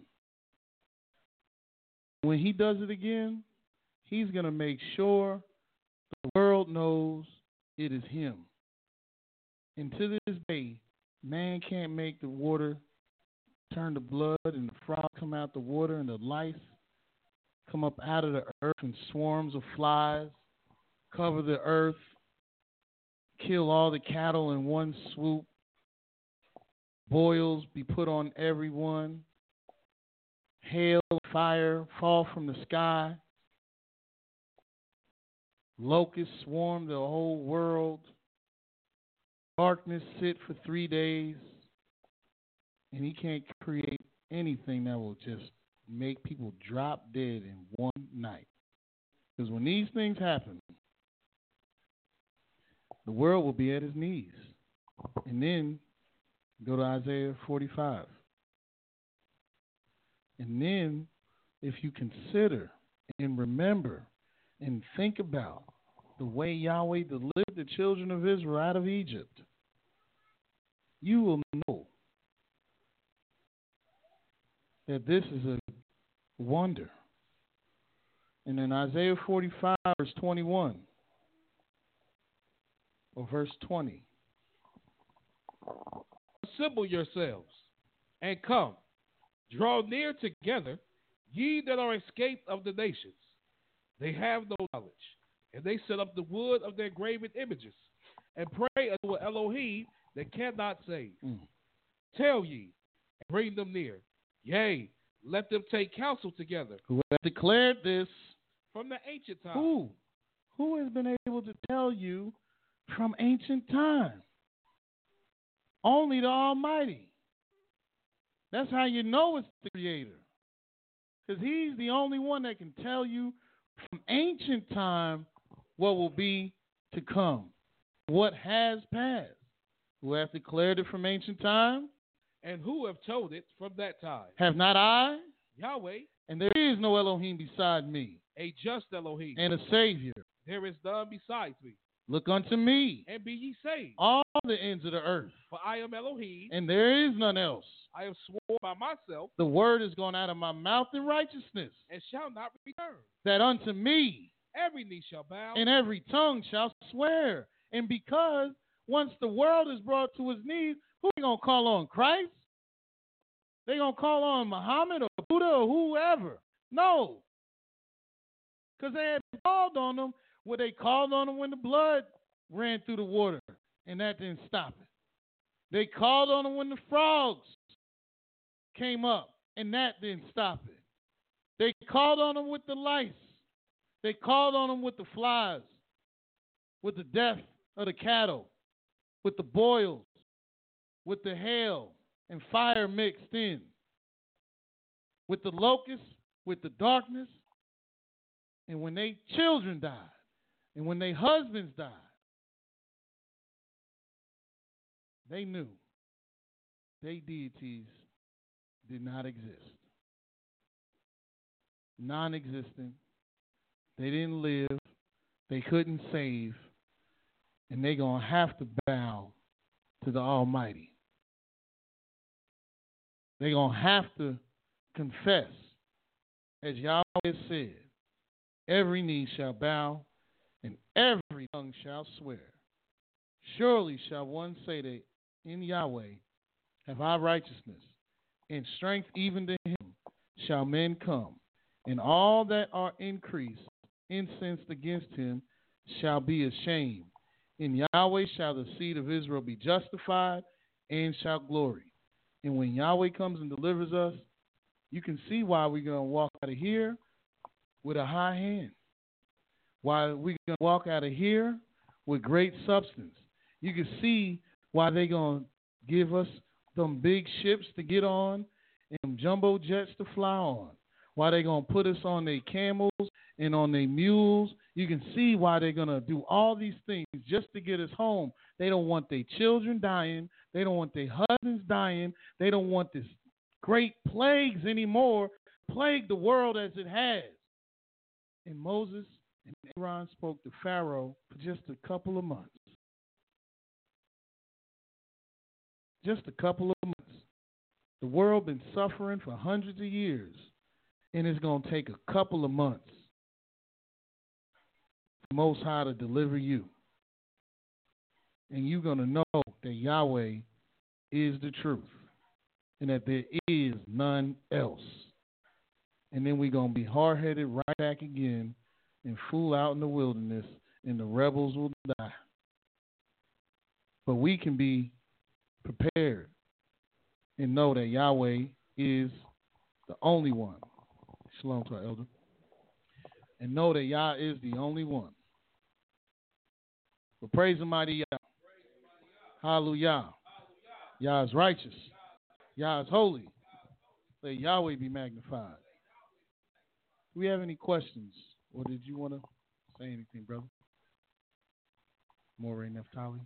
When he does it again, he's going to make sure the world knows it is him. And to this day, man can't make the water turn to blood and the frog come out the water and the lice come up out of the earth and swarms of flies cover the earth, kill all the cattle in one swoop, boils be put on everyone, hail, fire fall from the sky, locusts swarm the whole world, darkness sit for three days, and he can't create anything that will just make people drop dead in one night. Because when these things happen, the world will be at his knees. And then go to Isaiah forty-five. And then if you consider and remember and think about the way Yahweh delivered the children of Israel out of Egypt, you will know that this is a wonder. And in Isaiah forty-five, verse twenty-one, or verse twenty, assemble yourselves and come, draw near together, ye that are escaped of the nations. They have no knowledge, and they set up the wood of their graven images, and pray unto an Elohim that cannot save. Mm. Tell ye, and bring them near. Yea, let them take counsel together. Who has declared this? From the ancient times. Who? Who has been able to tell you from ancient time? Only the Almighty. That's how you know it's the Creator. Because He's the only one that can tell you from ancient time what will be to come, what has passed. Who hath declared it from ancient time? And who have told it from that time? Have not I? Yahweh. And there is no Elohim beside me. A just Elohim. And a Savior. There is none besides me. Look unto me. And be ye saved. All the ends of the earth. For I am Elohim. And there is none else. I have sworn by myself. The word is gone out of my mouth in righteousness. And shall not return. That unto me. Every knee shall bow. And every tongue shall swear. And because once the world is brought to his knees, who they going to call on? Christ? They going to call on Muhammad or Buddha or whoever? No. Because they had called on them where they called on them when the blood ran through the water, and that didn't stop it. They called on them when the frogs came up, and that didn't stop it. They called on them with the lice. They called on them with the flies, with the death of the cattle, with the boils, with the hail and fire mixed in, with the locusts, with the darkness. And when their children died, and when their husbands died, they knew their deities did not exist. Non-existent. They didn't live. They couldn't save. And they're going to have to bow to the Almighty. They're going to have to confess, as Yahweh said, every knee shall bow, and every tongue shall swear. Surely shall one say that in Yahweh have I righteousness, and strength even to him shall men come, and all that are increased, incensed against him, shall be ashamed. In Yahweh shall the seed of Israel be justified, and shall glory. And when Yahweh comes and delivers us, you can see why we're going to walk out of here with a high hand. Why we're going to walk out of here with great substance. You can see why they're going to give us them big ships to get on and them jumbo jets to fly on. Why they're going to put us on their camels and on their mules. You can see why they're going to do all these things just to get us home. They don't want their children dying. They don't want their husbands dying. They don't want this great plagues anymore. Plague the world as it has. And Moses and Aaron spoke to Pharaoh for just a couple of months. Just a couple of months. The world been suffering for hundreds of years, and it's going to take a couple of months for Most High to deliver you. And you're going to know that Yahweh is the truth and that there is none else. And then we're going to be hard-headed right back again and fool out in the wilderness, and the rebels will die. But we can be prepared and know that Yahweh is the only one. Shalom to our elder. And know that Yah is the only one. But praise the mighty Yah. Hallelujah. Yah is righteous. Yah is holy. Let Yahweh be magnified. Do we have any questions? Or did you want to say anything, brother? Moray Neftali.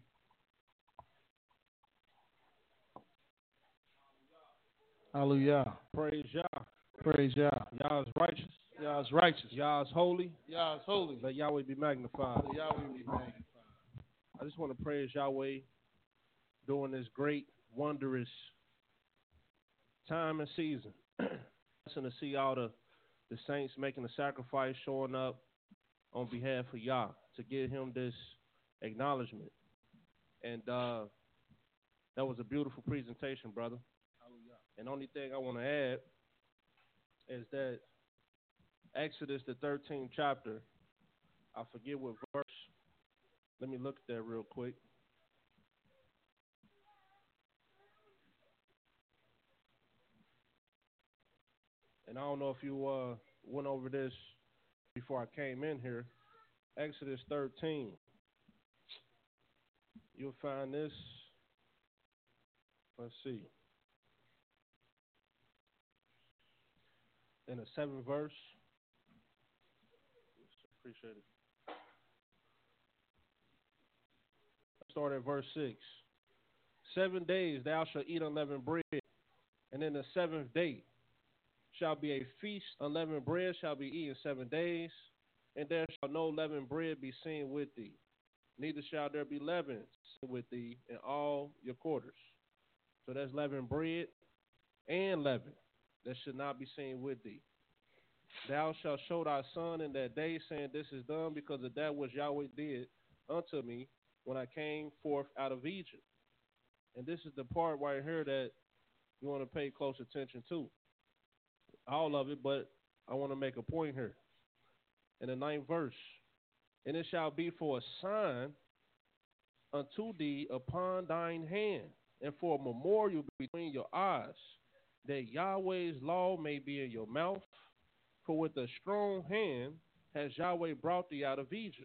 Hallelujah. Praise Yah. Praise Yah. Yah is righteous. Yah is righteous. Yah is holy. Yah is holy. Let Yahweh be magnified. Let Yahweh be magnified. I just want to praise Yahweh during this great, wondrous time and season. to see all the, the saints making a sacrifice, showing up on behalf of Yah to give him this acknowledgement. And uh, that was a beautiful presentation, brother. And the only thing I want to add is that Exodus, the thirteenth chapter, I forget what verse. Let me look at that real quick. And I don't know if you uh, went over this before I came in here. Exodus thirteen. You'll find this. Let's see. In the seventh verse. Appreciate it. Start at verse six. Seven days thou shalt eat unleavened bread, and in the seventh day shall be a feast. Unleavened bread shall be eaten seven days, and there shall no leavened bread be seen with thee. Neither shall there be leaven with thee in all your quarters. So that's leavened bread and leaven that should not be seen with thee. Thou shalt show thy son in that day, saying, this is done because of that which Yahweh did unto me when I came forth out of Egypt. And this is the part right here that you want to pay close attention to. All of it, but I want to make a point here. In the ninth verse, and it shall be for a sign unto thee upon thine hand, and for a memorial between your eyes, that Yahweh's law may be in your mouth. For with a strong hand has Yahweh brought thee out of Egypt.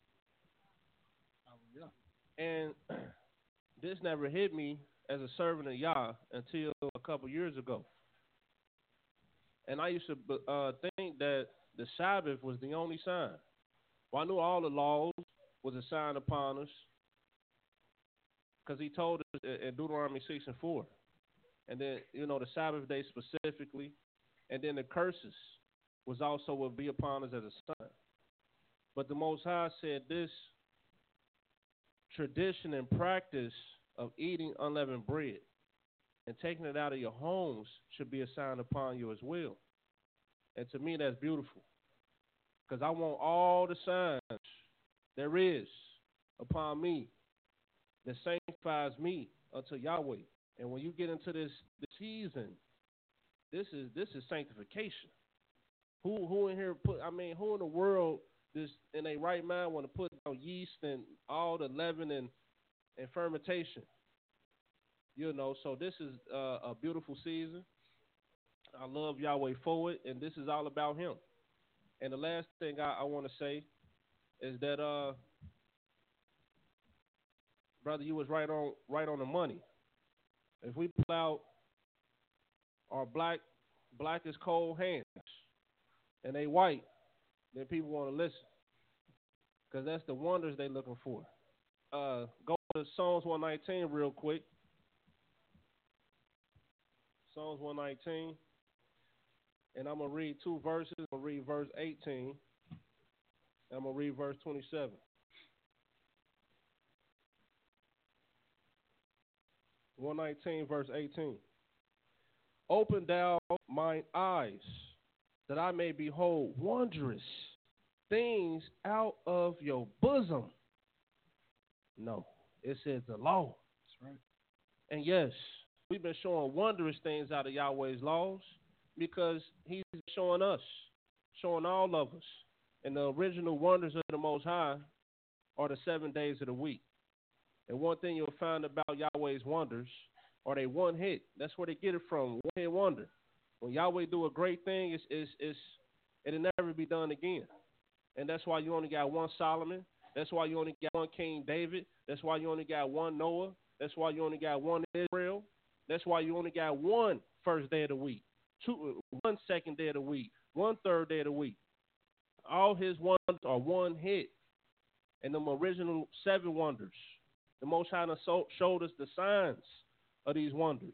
Oh, yeah. And this never hit me as a servant of Yah until a couple years ago. And I used to uh, think that the Sabbath was the only sign. Well, I knew all the laws was a sign upon us, because he told us in Deuteronomy six and four. And then, you know, the Sabbath day specifically, and then the curses was also will be upon us as a sign. But the Most High said this tradition and practice of eating unleavened bread and taking it out of your homes should be a sign upon you as well. And to me, that's beautiful, because I want all the signs there is upon me that sanctifies me unto Yahweh. And when you get into this, this season, this is this is sanctification. Who who in here put? I mean, who in the world this in a right mind want to put down yeast and all the leaven and, and fermentation? You know, so this is uh, a beautiful season. I love Yahweh for it, and this is all about Him. And the last thing I, I want to say is that, uh, brother, you was right on right on the money. If we pull out our black black as coal hands and they white, then people want to listen, because that's the wonders they looking for. Uh, go to Psalms one nineteen real quick. Psalms one nineteen. And I'm going to read two verses. I'm going to read verse eighteen. And I'm going to read verse twenty-seven. one nineteen, verse eighteen. Open thou mine eyes, that I may behold wondrous things out of your bosom. No, it says the law. That's right. And yes, we've been showing wondrous things out of Yahweh's laws, because He's showing us, showing all of us. And the original wonders of the Most High are the seven days of the week. And one thing you'll find about Yahweh's wonders are they one hit. That's where they get it from, one hit wonder. When Yahweh do a great thing, it's, it's, it's, it'll never be done again. And that's why you only got one Solomon. That's why you only got one King David. That's why you only got one Noah. That's why you only got one Israel. That's why you only got one first day of the week, two, one second day of the week, one third day of the week. All His wonders are one hit. And them original seven wonders, the Most High showed us the signs of these wonders.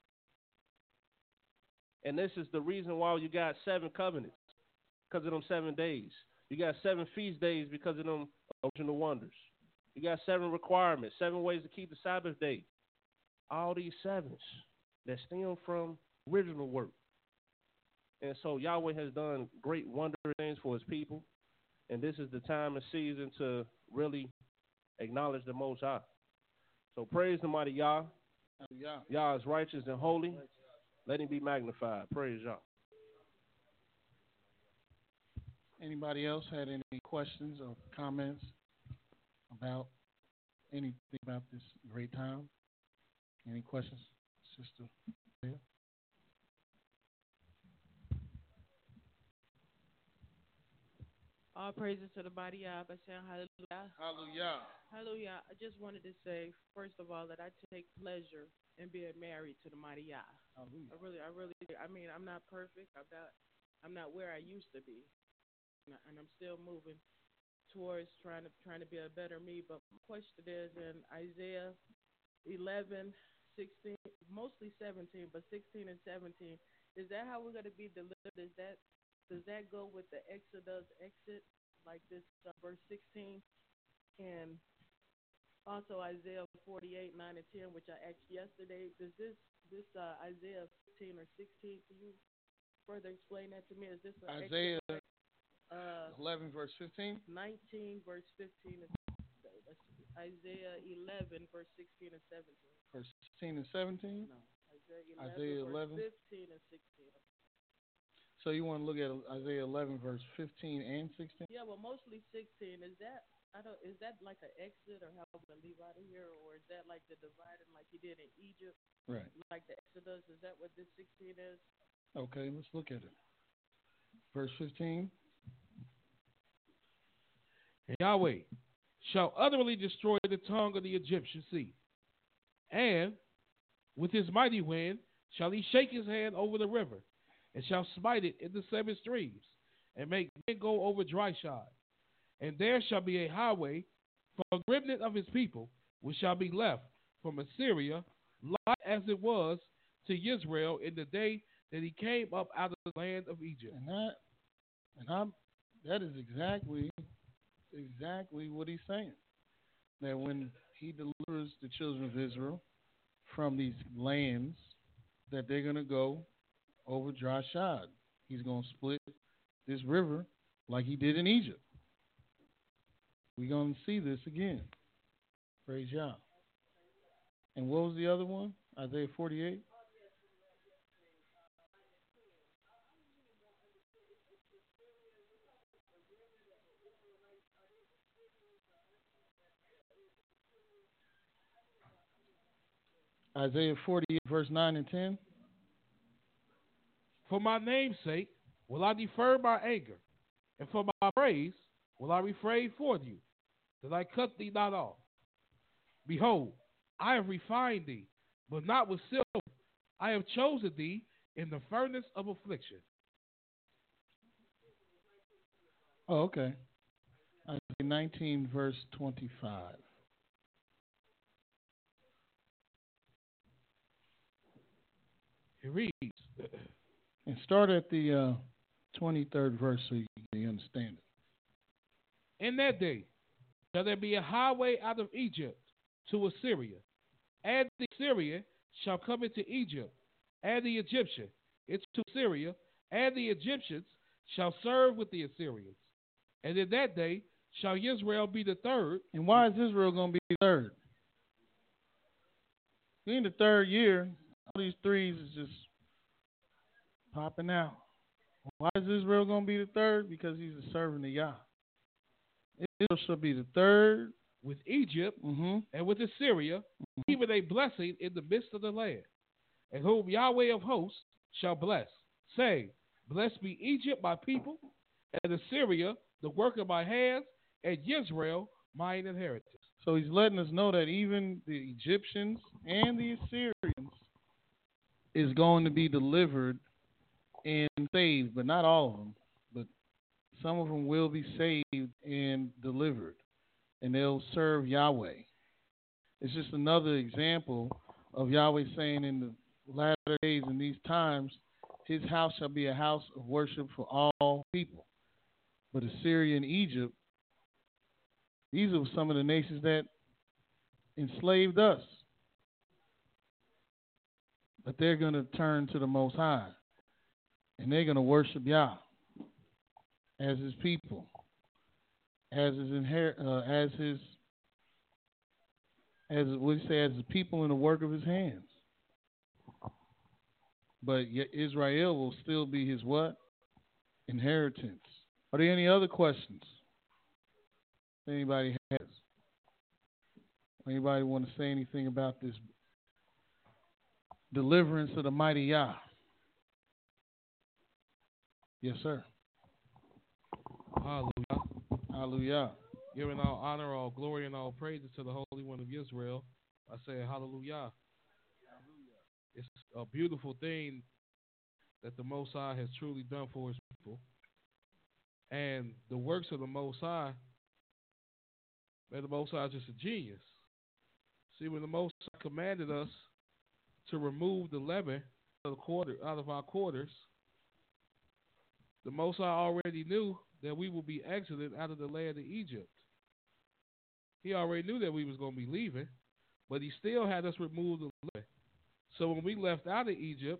And this is the reason why you got seven covenants, because of them seven days. You got seven feast days because of them original wonders. You got seven requirements, seven ways to keep the Sabbath day. All these sevens that stem from original work. And so Yahweh has done great wonder things for his people. And this is the time and season to really acknowledge the Most High. So praise the mighty Yah. Yah. Yah is righteous and holy. Let him be magnified. Praise Yah. Anybody else had any questions or comments about anything about this great time? Any questions, Sister Leah? All praises to the body of Hashem. Hallelujah. Hallelujah. Hallelujah. I just wanted to say, first of all, that I take pleasure in being married to the mighty Yah. Hallelujah. I really, I really, I mean, I'm not perfect. I'm not, I'm not where I used to be, and I'm still moving towards trying to, trying to be a better me. But my question is in Isaiah eleven, sixteen, mostly seventeen, but sixteen and seventeen. Is that how we're going to be delivered? Is that Does that go with the Exodus exit, like this uh, verse sixteen? And also Isaiah forty-eight, nine and ten, which I asked yesterday. Does this this uh, Isaiah fifteen or sixteen, can you further explain that to me? Is this an Isaiah exit, uh, eleven, verse fifteen? nineteen, verse fifteen. And, that's Isaiah eleven, verse sixteen and seventeen. Verse sixteen and seventeen? No, Isaiah eleven, Isaiah eleven? verse fifteen and sixteen. So you want to look at Isaiah eleven, verse fifteen and sixteen? Yeah, well, mostly sixteen. Is that I don't? Is that like an exit, or how I'm gonna leave out of here, or is that like the dividing, like he did in Egypt, Right. like the Exodus? Is that what this sixteen is? Okay, let's look at it. Verse fifteen. And Yahweh shall utterly destroy the tongue of the Egyptian sea, and with his mighty wind shall he shake his hand over the river, and shall smite it in the seven streams, and make men go over dry shod. And there shall be a highway for the remnant of his people, which shall be left from Assyria, like as it was to Israel in the day that he came up out of the land of Egypt. And that, and I'm, that is exactly, exactly what he's saying. That when he delivers the children of Israel from these lands, that they're going to go over dry shod. He's going to split this river like he did in Egypt. We're going to see this again. Praise Yah. And what was the other one? Isaiah forty-eight? Isaiah forty-eight, verse nine and ten. For my name's sake will I defer my anger, and for my praise will I refrain for you, that I cut thee not off. Behold, I have refined thee, but not with silver. I have chosen thee in the furnace of affliction. Oh, okay. Isaiah nineteen, verse twenty-five. It reads, and start at the uh, twenty-third verse so you, you understand it. In that day shall there be a highway out of Egypt to Assyria, and the Assyrian shall come into Egypt, and the Egyptian into Assyria, and the Egyptians shall serve with the Assyrians. And in that day shall Israel be the third. And why is Israel going to be third? In the third year, all these threes is just popping out. Why is Israel going to be the third? Because he's a servant of Yah. Israel shall be the third. With Egypt mm-hmm. and with Assyria, mm-hmm. even a blessing in the midst of the land, and whom Yahweh of hosts shall bless, saying, Blessed be Egypt, my people, and Assyria, the work of my hands, and Israel, mine inheritance. So he's letting us know that even the Egyptians and the Assyrians is going to be delivered and saved, but not all of them. But some of them will be saved and delivered, and they'll serve Yahweh. It's just another example of Yahweh saying in the latter days, in these times, his house shall be a house of worship for all people. But Assyria and Egypt, these are some of the nations that enslaved us. But they're going to turn to the Most High. and they're going to worship Yah as his people, as his inher- uh, as his, as what you say, as the people in the work of his hands. But yet Israel will still be his what? Inheritance. Are there any other questions anybody has? Anybody want to say anything about this deliverance of the mighty Yah? Yes, sir. Hallelujah. Hallelujah. Giving all honor, all glory, and all praises to the Holy One of Israel. I say hallelujah. It's a beautiful thing that the Most High has truly done for his people. And the works of the Most High, man, the Most High is just a genius. See, when the Most High commanded us to remove the leaven out of, the quarter, out of our quarters, the Most High already knew that we would be exited out of the land of Egypt. He already knew that we was going to be leaving, but he still had us remove the leaven. So when we left out of Egypt,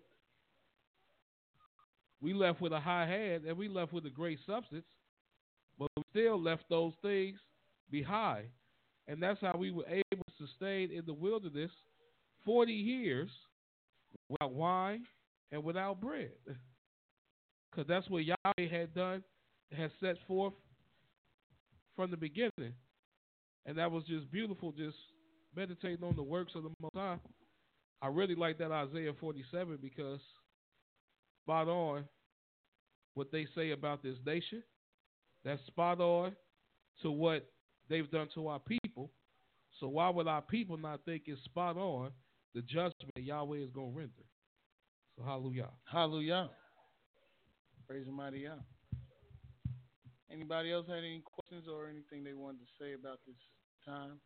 we left with a high hand and we left with a great substance, but we still left those things behind. And that's how we were able to sustain in the wilderness forty years without wine and without bread. Because that's what Yahweh had done, had set forth from the beginning. And that was just beautiful, just meditating on the works of the Most High. I really like that Isaiah forty-seven because spot on what they say about this nation. That's spot on to what they've done to our people. So why would our people not think it's spot on the judgment Yahweh is going to render? So hallelujah. Hallelujah. Praise the mighty Yah. Anybody else had any questions or anything they wanted to say about this time?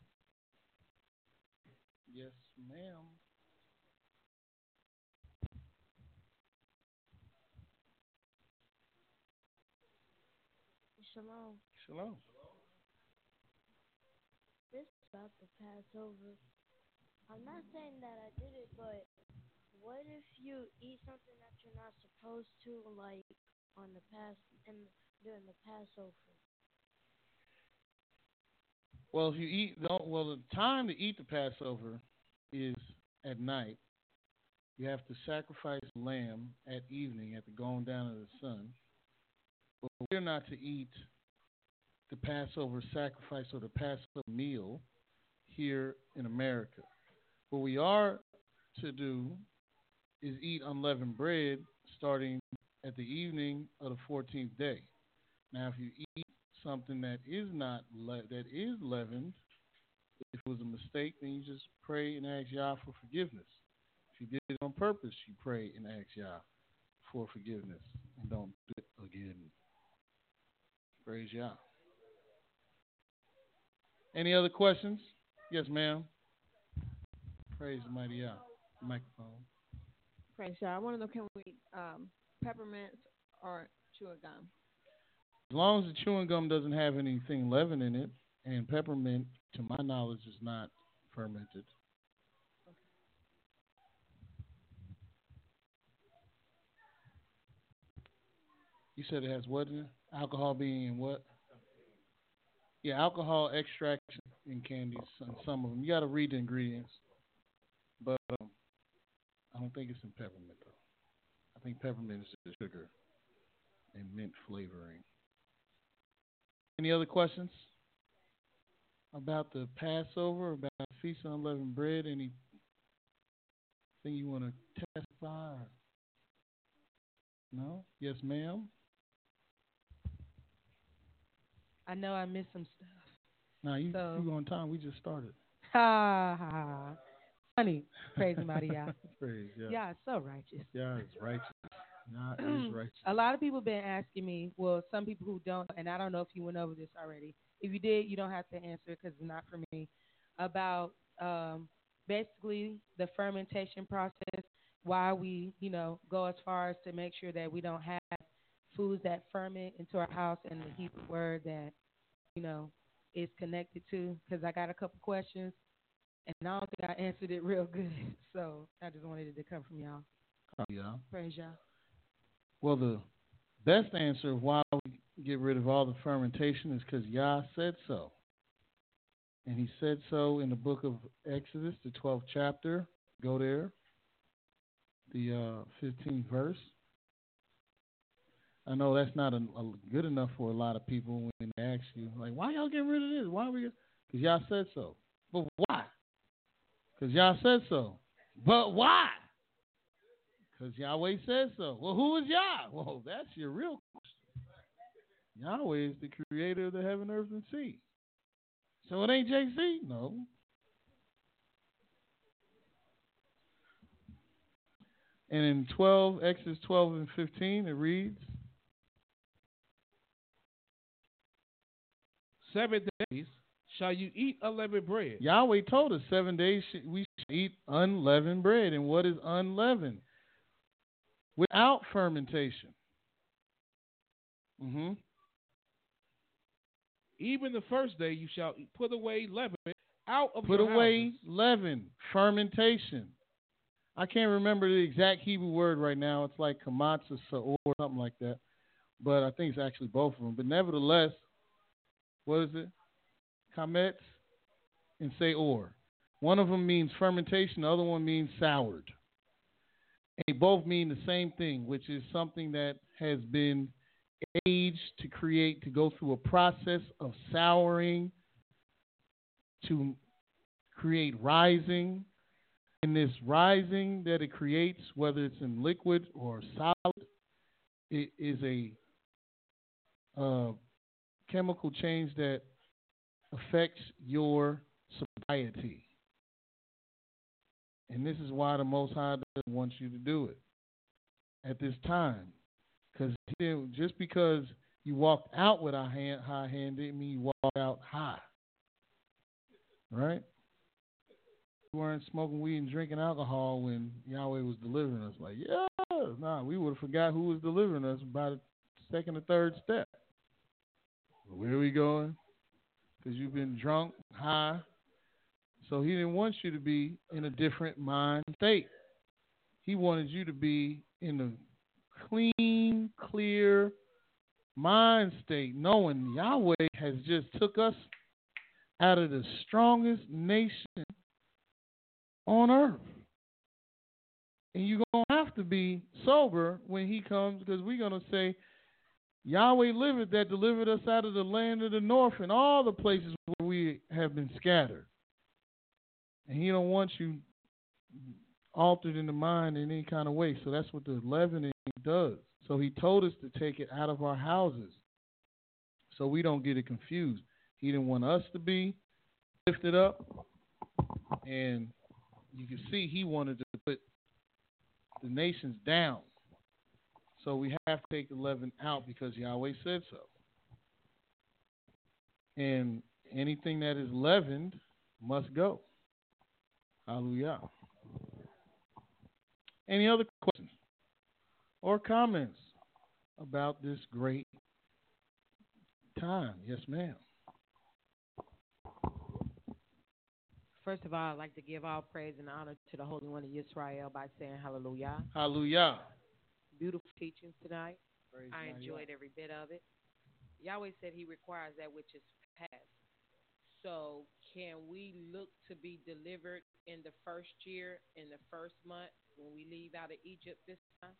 Yes, ma'am. Shalom. Shalom. This is about the Passover. I'm not saying that I did it, but what if you eat something that you're not supposed to, like on the past and during the Passover? Well, if you eat, well, the time to eat the Passover is at night. You have to sacrifice a lamb at evening at the going down of the sun. But we're not to eat the Passover sacrifice or the Passover meal here in America. What we are to do is eat unleavened bread starting at the evening of the fourteenth day. Now, if you eat something that is not le- that is leavened, if it was a mistake, then you just pray and ask Yah for forgiveness. If you did it on purpose, you pray and ask Yah for forgiveness and don't do it again. Praise Yah. Any other questions? Yes, ma'am. Praise the mighty Yah. Microphone. Praise Yah. I want to know, can we um, peppermint or chewing gum? As long as the chewing gum doesn't have anything leaven in it, and peppermint, to my knowledge, is not fermented. Okay. You said it has what in it? Alcohol being in what? Yeah, alcohol extraction in candies, and some of them. You got to read the ingredients. But um, I don't think it's in peppermint, though. I think peppermint is just sugar and mint flavoring. Any other questions about the Passover, about the Feast of Unleavened Bread? Anything you want to testify? Or? No? Yes, ma'am? I know I missed some stuff. No, you, so. you on time. We just started. Ha ha ha. Funny. Praise the mighty Yah. Praise Yah. Yah is so righteous. Yah is righteous. Yah is righteous. A lot of people have been asking me, well, some people who don't, and I don't know if you went over this already. If you did, you don't have to answer because it's not for me, about um, basically the fermentation process, why we, you know, go as far as to make sure that we don't have foods that ferment into our house and the Hebrew word that, you know, is connected to, because I got a couple questions, and I don't think I answered it real good. So I just wanted it to come from y'all. Yeah. Praise y'all. Well, the best answer of why we get rid of all the fermentation is because Yah said so. And he said so in the book of Exodus, the twelfth chapter. Go there, the uh, fifteenth verse. I know that's not a, a good enough for a lot of people when they ask you, like, why y'all getting rid of this? Why we? Because Yah said so. But why? Because Yah said so. But why? Because Yahweh said so. Well, who is Yah? Well, that's your real question. Yahweh is the creator of the heaven, earth, and sea. So it ain't J C? No. And in twelve, Exodus twelve and fifteen, it reads, Seven days shall you eat unleavened bread. Yahweh told us seven days we should eat unleavened bread. And what is unleavened? Without fermentation. Mm-hmm. Even the first day you shall put away leaven out of Put your away houses. leaven, fermentation. I can't remember the exact Hebrew word right now. It's like kamatza or something like that. But I think it's actually both of them. But nevertheless, what is it? Kametz and seor. One of them means fermentation. The other one means soured. And they both mean the same thing, which is something that has been aged to create, to go through a process of souring, to create rising. In this rising that it creates, whether it's in liquid or solid, it is a uh, chemical change that affects your sobriety. And this is why the Most High doesn't want you to do it at this time. Because just because you walked out with a hand, high hand didn't mean you walked out high. Right? We weren't smoking weed and drinking alcohol when Yahweh was delivering us. Like, yeah, nah, we would have forgot who was delivering us by the second or third step. Where are we going? Because you've been drunk, high. So he didn't want you to be in a different mind state. He wanted you to be in a clean, clear mind state, knowing Yahweh has just took us out of the strongest nation on earth. And you're going to have to be sober when he comes, because we're going to say, Yahweh liveth that delivered us out of the land of the north and all the places where we have been scattered. And he don't want you altered in the mind in any kind of way. So that's what the leavening does. So he told us to take it out of our houses so we don't get it confused. He didn't want us to be lifted up, and you can see he wanted to put the nations down. So we have to take the leaven out because Yahweh said so. And anything that is leavened must go. Hallelujah. Any other questions or comments about this great time? Yes, ma'am. First of all, I'd like to give all praise and honor to the Holy One of Israel by saying hallelujah. Hallelujah. Beautiful teachings tonight. Praise I enjoyed Yah. every bit of it. Yahweh said he requires that which is past. So can we look to be delivered in the first year, in the first month, when we leave out of Egypt this time?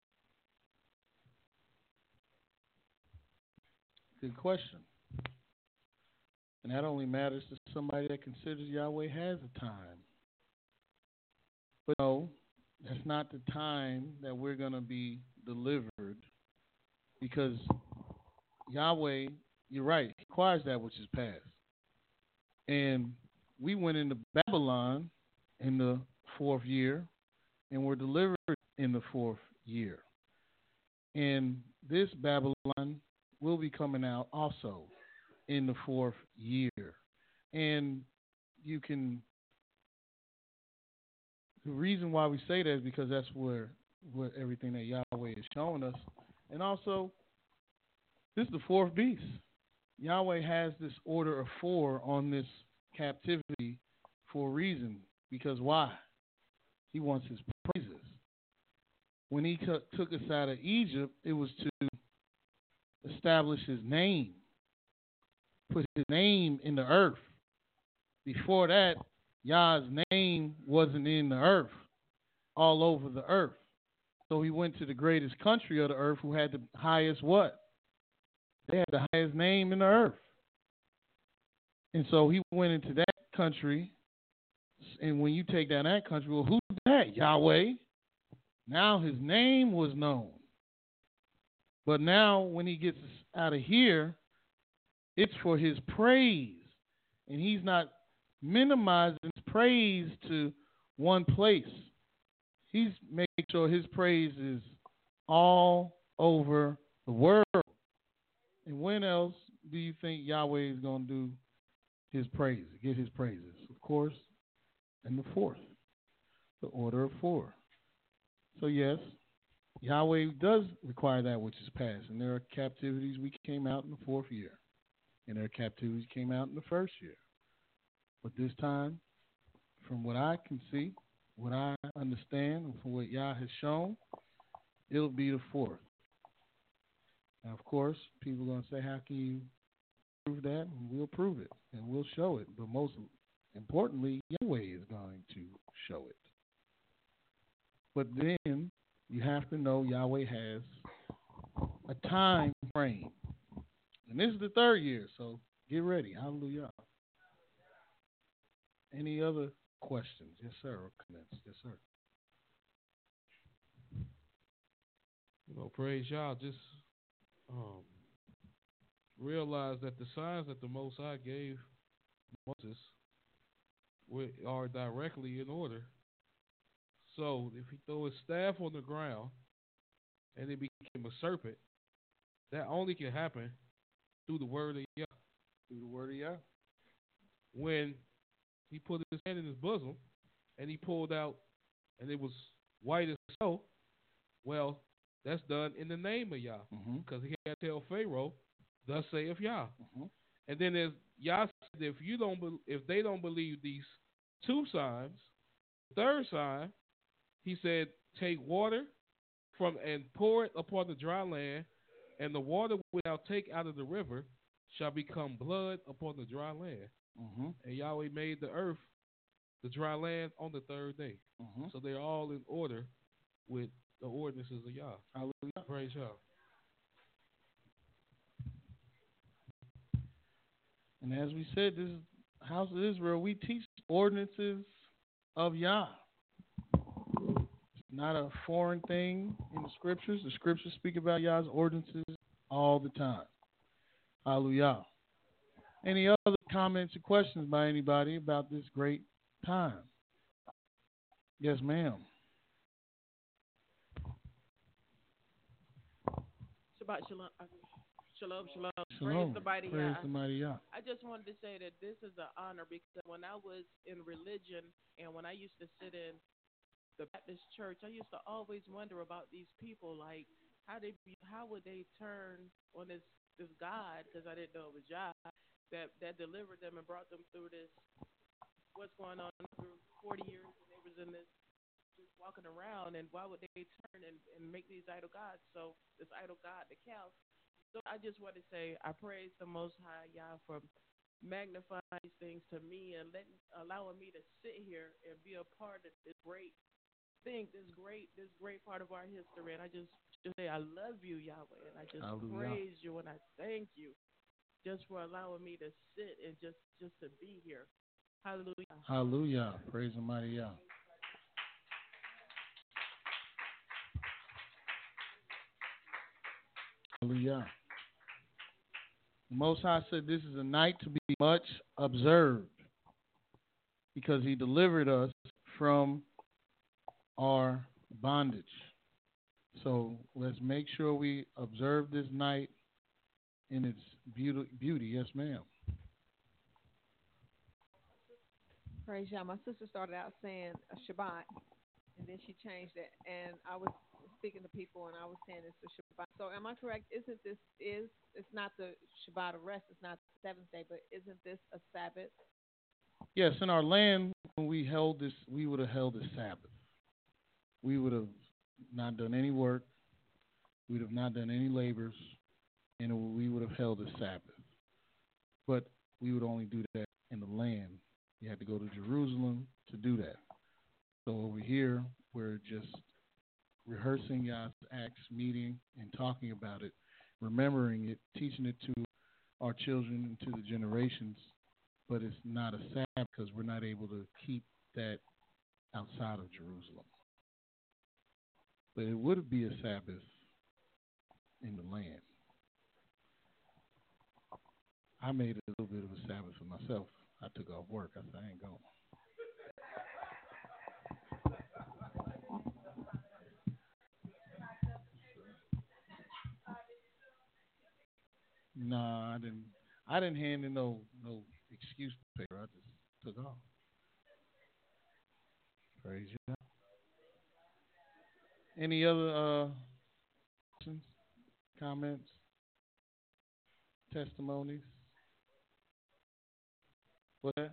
Good question. And that only matters to somebody that considers Yahweh has a time. But no, that's not the time that we're going to be delivered, because Yahweh, you're right, he requires that which is past. And we went into Babylon in the fourth year, and were delivered in the fourth year. And this Babylon will be coming out also in the fourth year. And you can, the reason why we say that is because that's where, where everything that Yahweh is showing us. And also, this is the fourth beast. Yahweh has this order of four on this captivity for a reason. Because why? He wants his praises. when he co- took us out of Egypt, it was to establish his name, put his name in the earth. Before that, Yah's name wasn't in the earth, all over the earth. So he went to the greatest country of the earth who had the highest what? They had the highest name in the earth. And so he went into that country, and when you take down that country, well, who's that? Yahweh. Now his name was known. But now when he gets out of here, it's for his praise. And he's not minimizing his praise to one place. He's making sure his praise is all over the world. And when else do you think Yahweh is going to do his praise, get his praises? Of course, in the fourth, the order of four. So yes, Yahweh does require that which is past. And there are captivities we came out in the fourth year. And there are captivities came out in the first year. But this time, from what I can see, what I understand, and from what Yah has shown, it'll be the fourth. Now, of course, people are going to say, how can you prove that? And we'll prove it, and we'll show it. But most importantly, Yahweh is going to show it. But then you have to know Yahweh has a time frame. And this is the third year, so get ready. Hallelujah. Any other questions? Yes, sir. Or comments? Yes, sir. You know, praise y'all. Just um, realize that the signs that the Most High gave Moses were, are directly in order. So if he throw his staff on the ground and it became a serpent, that only can happen through the word of Yah. Through the word of Yah. When he put his hand in his bosom and he pulled out and it was white as snow, well, that's done in the name of Yah. Because mm-hmm. he had to tell Pharaoh, thus saith Yah. Mm-hmm. And then as Yah said, if you don't, be, if they don't believe these two signs, the third sign, he said, take water from and pour it upon the dry land, and the water which thou take out of the river shall become blood upon the dry land. Mm-hmm. And Yahweh made the earth, the dry land, on the third day. Mm-hmm. So they're all in order with the ordinances of Yah. Hallelujah. Praise Yah. And as we said, this is House of Israel. We teach ordinances of Yah. It's not a foreign thing in the scriptures. The scriptures speak about Yah's ordinances all the time. Hallelujah. Any other comments or questions by anybody about this great time? Yes, ma'am. Shabbat shalom. Shalom, shalom. Shalom. Praise the mighty Praise Yah. the mighty Yah. I just wanted to say that this is an honor because when I was in religion and when I used to sit in the Baptist church, I used to always wonder about these people, like how they be, how would they turn on this this God, because I didn't know it was Yah that that delivered them and brought them through this what's going on for forty years, and they was in this just walking around, and why would they turn and, and make these idol gods? So this idol god, the calf. So I just want to say I praise the Most High Yah for magnifying these things to me and letting, allowing me to sit here and be a part of this great thing, this great, this great part of our history. And I just, just say I love you, Yahweh, and I just Hallelujah. Praise you and I thank you just for allowing me to sit and just, just to be here. Hallelujah. Hallelujah. Praise the mighty Yah. Hallelujah. The Most High said this is a night to be much observed because he delivered us from our bondage. So let's make sure we observe this night in its beauty. beauty. Yes, ma'am. Praise Yah. My sister started out saying a Shabbat, and then she changed it. And I was speaking to people, and I was saying it's a Shabbat. So am I correct? Isn't this is it's not the Shabbat of rest? It's not the seventh day, but isn't this a Sabbath? Yes, in our land, when we held this, we would have held a Sabbath. We would have not done any work. We'd have not done any labors, and we would have held a Sabbath. But we would only do that in the land. You had to go to Jerusalem to do that. So over here, we're just rehearsing God's acts, meeting, and talking about it, remembering it, teaching it to our children and to the generations. But it's not a Sabbath because we're not able to keep that outside of Jerusalem. But it would be a Sabbath in the land. I made a little bit of a Sabbath for myself. I took off work. I said, I ain't going. Nah, I didn't. I didn't hand in no no excuse paper. I just took off. Praise you. Any other uh, questions, comments, testimonies? What? That?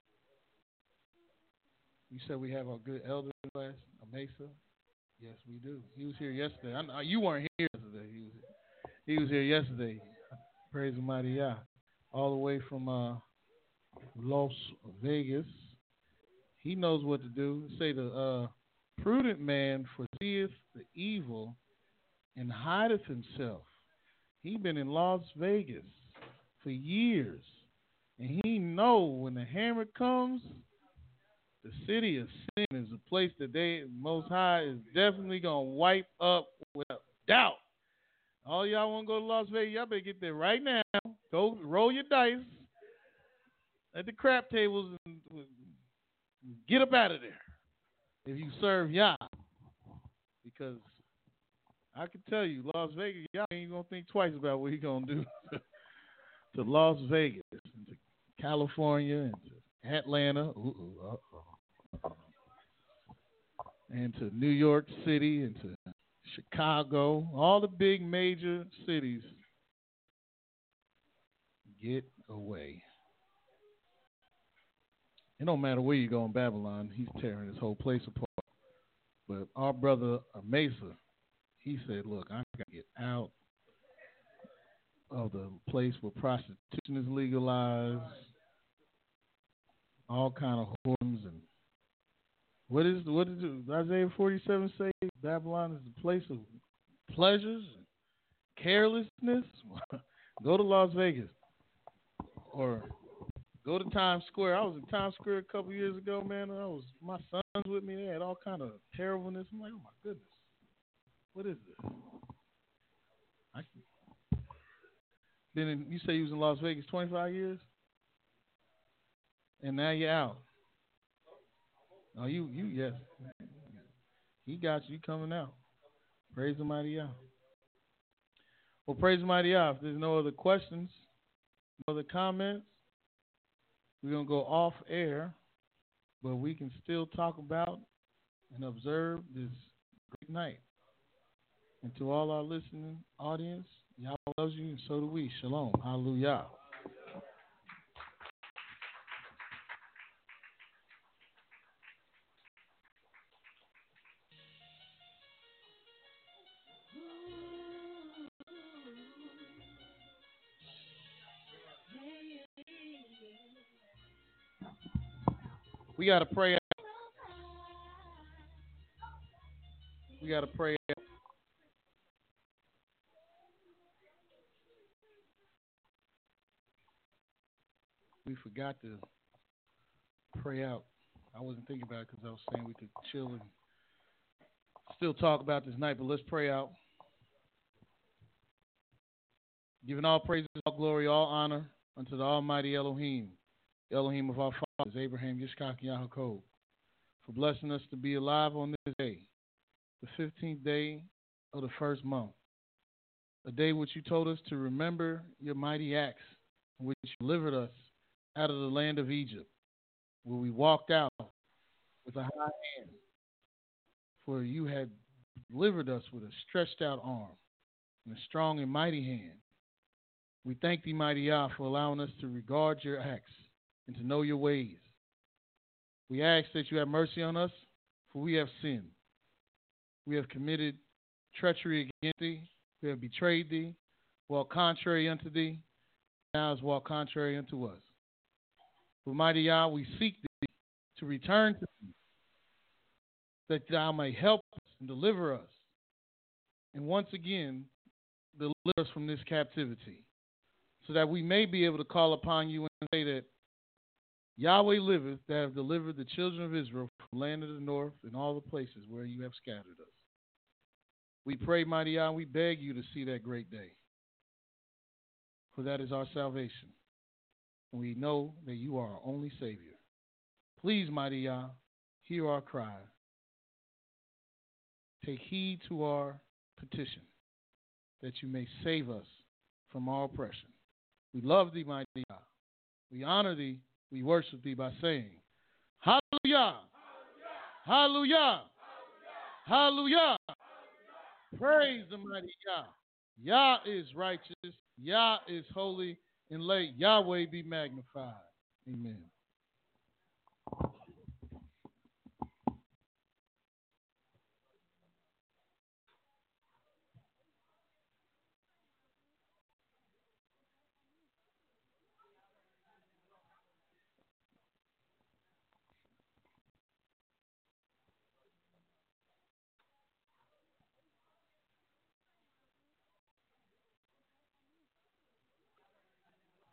You said we have our good elder in class, a Mesa. Yes, we do. He was here yesterday. I know, you weren't here yesterday. He was. He was here yesterday. Praise the mighty Yah. All the way from uh, Las Vegas. He knows what to do. Say the uh, prudent man foreseeth the evil and hideth himself. He been in Las Vegas for years. And he know when the hammer comes, the city of sin is a place that they Most High is definitely going to wipe up without doubt. All y'all want to go to Las Vegas, y'all better get there right now. Go roll your dice at the crap tables and get up out of there if you serve Yah. Because I can tell you, Las Vegas, y'all ain't going to think twice about what he's going to do to Las Vegas, and to California, and to Atlanta, ooh, uh-oh. and to New York City, and to Chicago, all the big major cities. Get away. It don't matter where you go in Babylon, he's tearing this whole place apart. But our brother Mesa, he said, look, I got to get out of the place where prostitution is legalized, all kind of whorums, and what is what did Isaiah forty-seven say? Babylon is the place of pleasures and carelessness. Go to Las Vegas or go to Times Square. I was in Times Square a couple years ago, man. I was my sons with me. They had all kind of terribleness. I'm like, oh my goodness, what is this? I been in, you say you was in Las Vegas twenty-five years, and now you're out. Oh, you you yes. He got you coming out. Praise the mighty Yah. Well, praise the mighty Yah. If there's no other questions, no other comments, we're going to go off air, but we can still talk about and observe this great night. And to all our listening audience, Yah loves you, and so do we. Shalom. Hallelujah. We got to pray out. We got to pray out. We forgot to pray out. I wasn't thinking about it because I was saying we could chill and still talk about this night, but let's pray out. Giving all praises, all glory, all honor unto the Almighty Elohim, the Elohim of our fathers, Abraham, Yitzchak, and Yaakov, for blessing us to be alive on this day, the fifteenth day of the first month, a day which you told us to remember your mighty acts, in which you delivered us out of the land of Egypt, where we walked out with a high hand, for you had delivered us with a stretched out arm and a strong and mighty hand. We thank thee, mighty Yah, for allowing us to regard your acts and to know your ways. We ask that you have mercy on us, for we have sinned. We have committed treachery against thee. We have betrayed thee, walked contrary unto thee, now is walked contrary unto us. But mighty Yah, we seek thee to return to thee, that thou may help us and deliver us, and once again deliver us from this captivity, so that we may be able to call upon you and say that Yahweh liveth, that have delivered the children of Israel from the land of the north and all the places where you have scattered us. We pray, mighty Yah, we beg you to see that great day, for that is our salvation. And we know that you are our only Savior. Please, mighty Yah, hear our cry. Take heed to our petition, that you may save us from our oppression. We love thee, mighty Yah. We honor thee. We worship thee by saying, Hallelujah! Hallelujah! Hallelujah! Praise the mighty Yah. Yah is righteous. Yah is holy. And let Yahweh be magnified. Amen.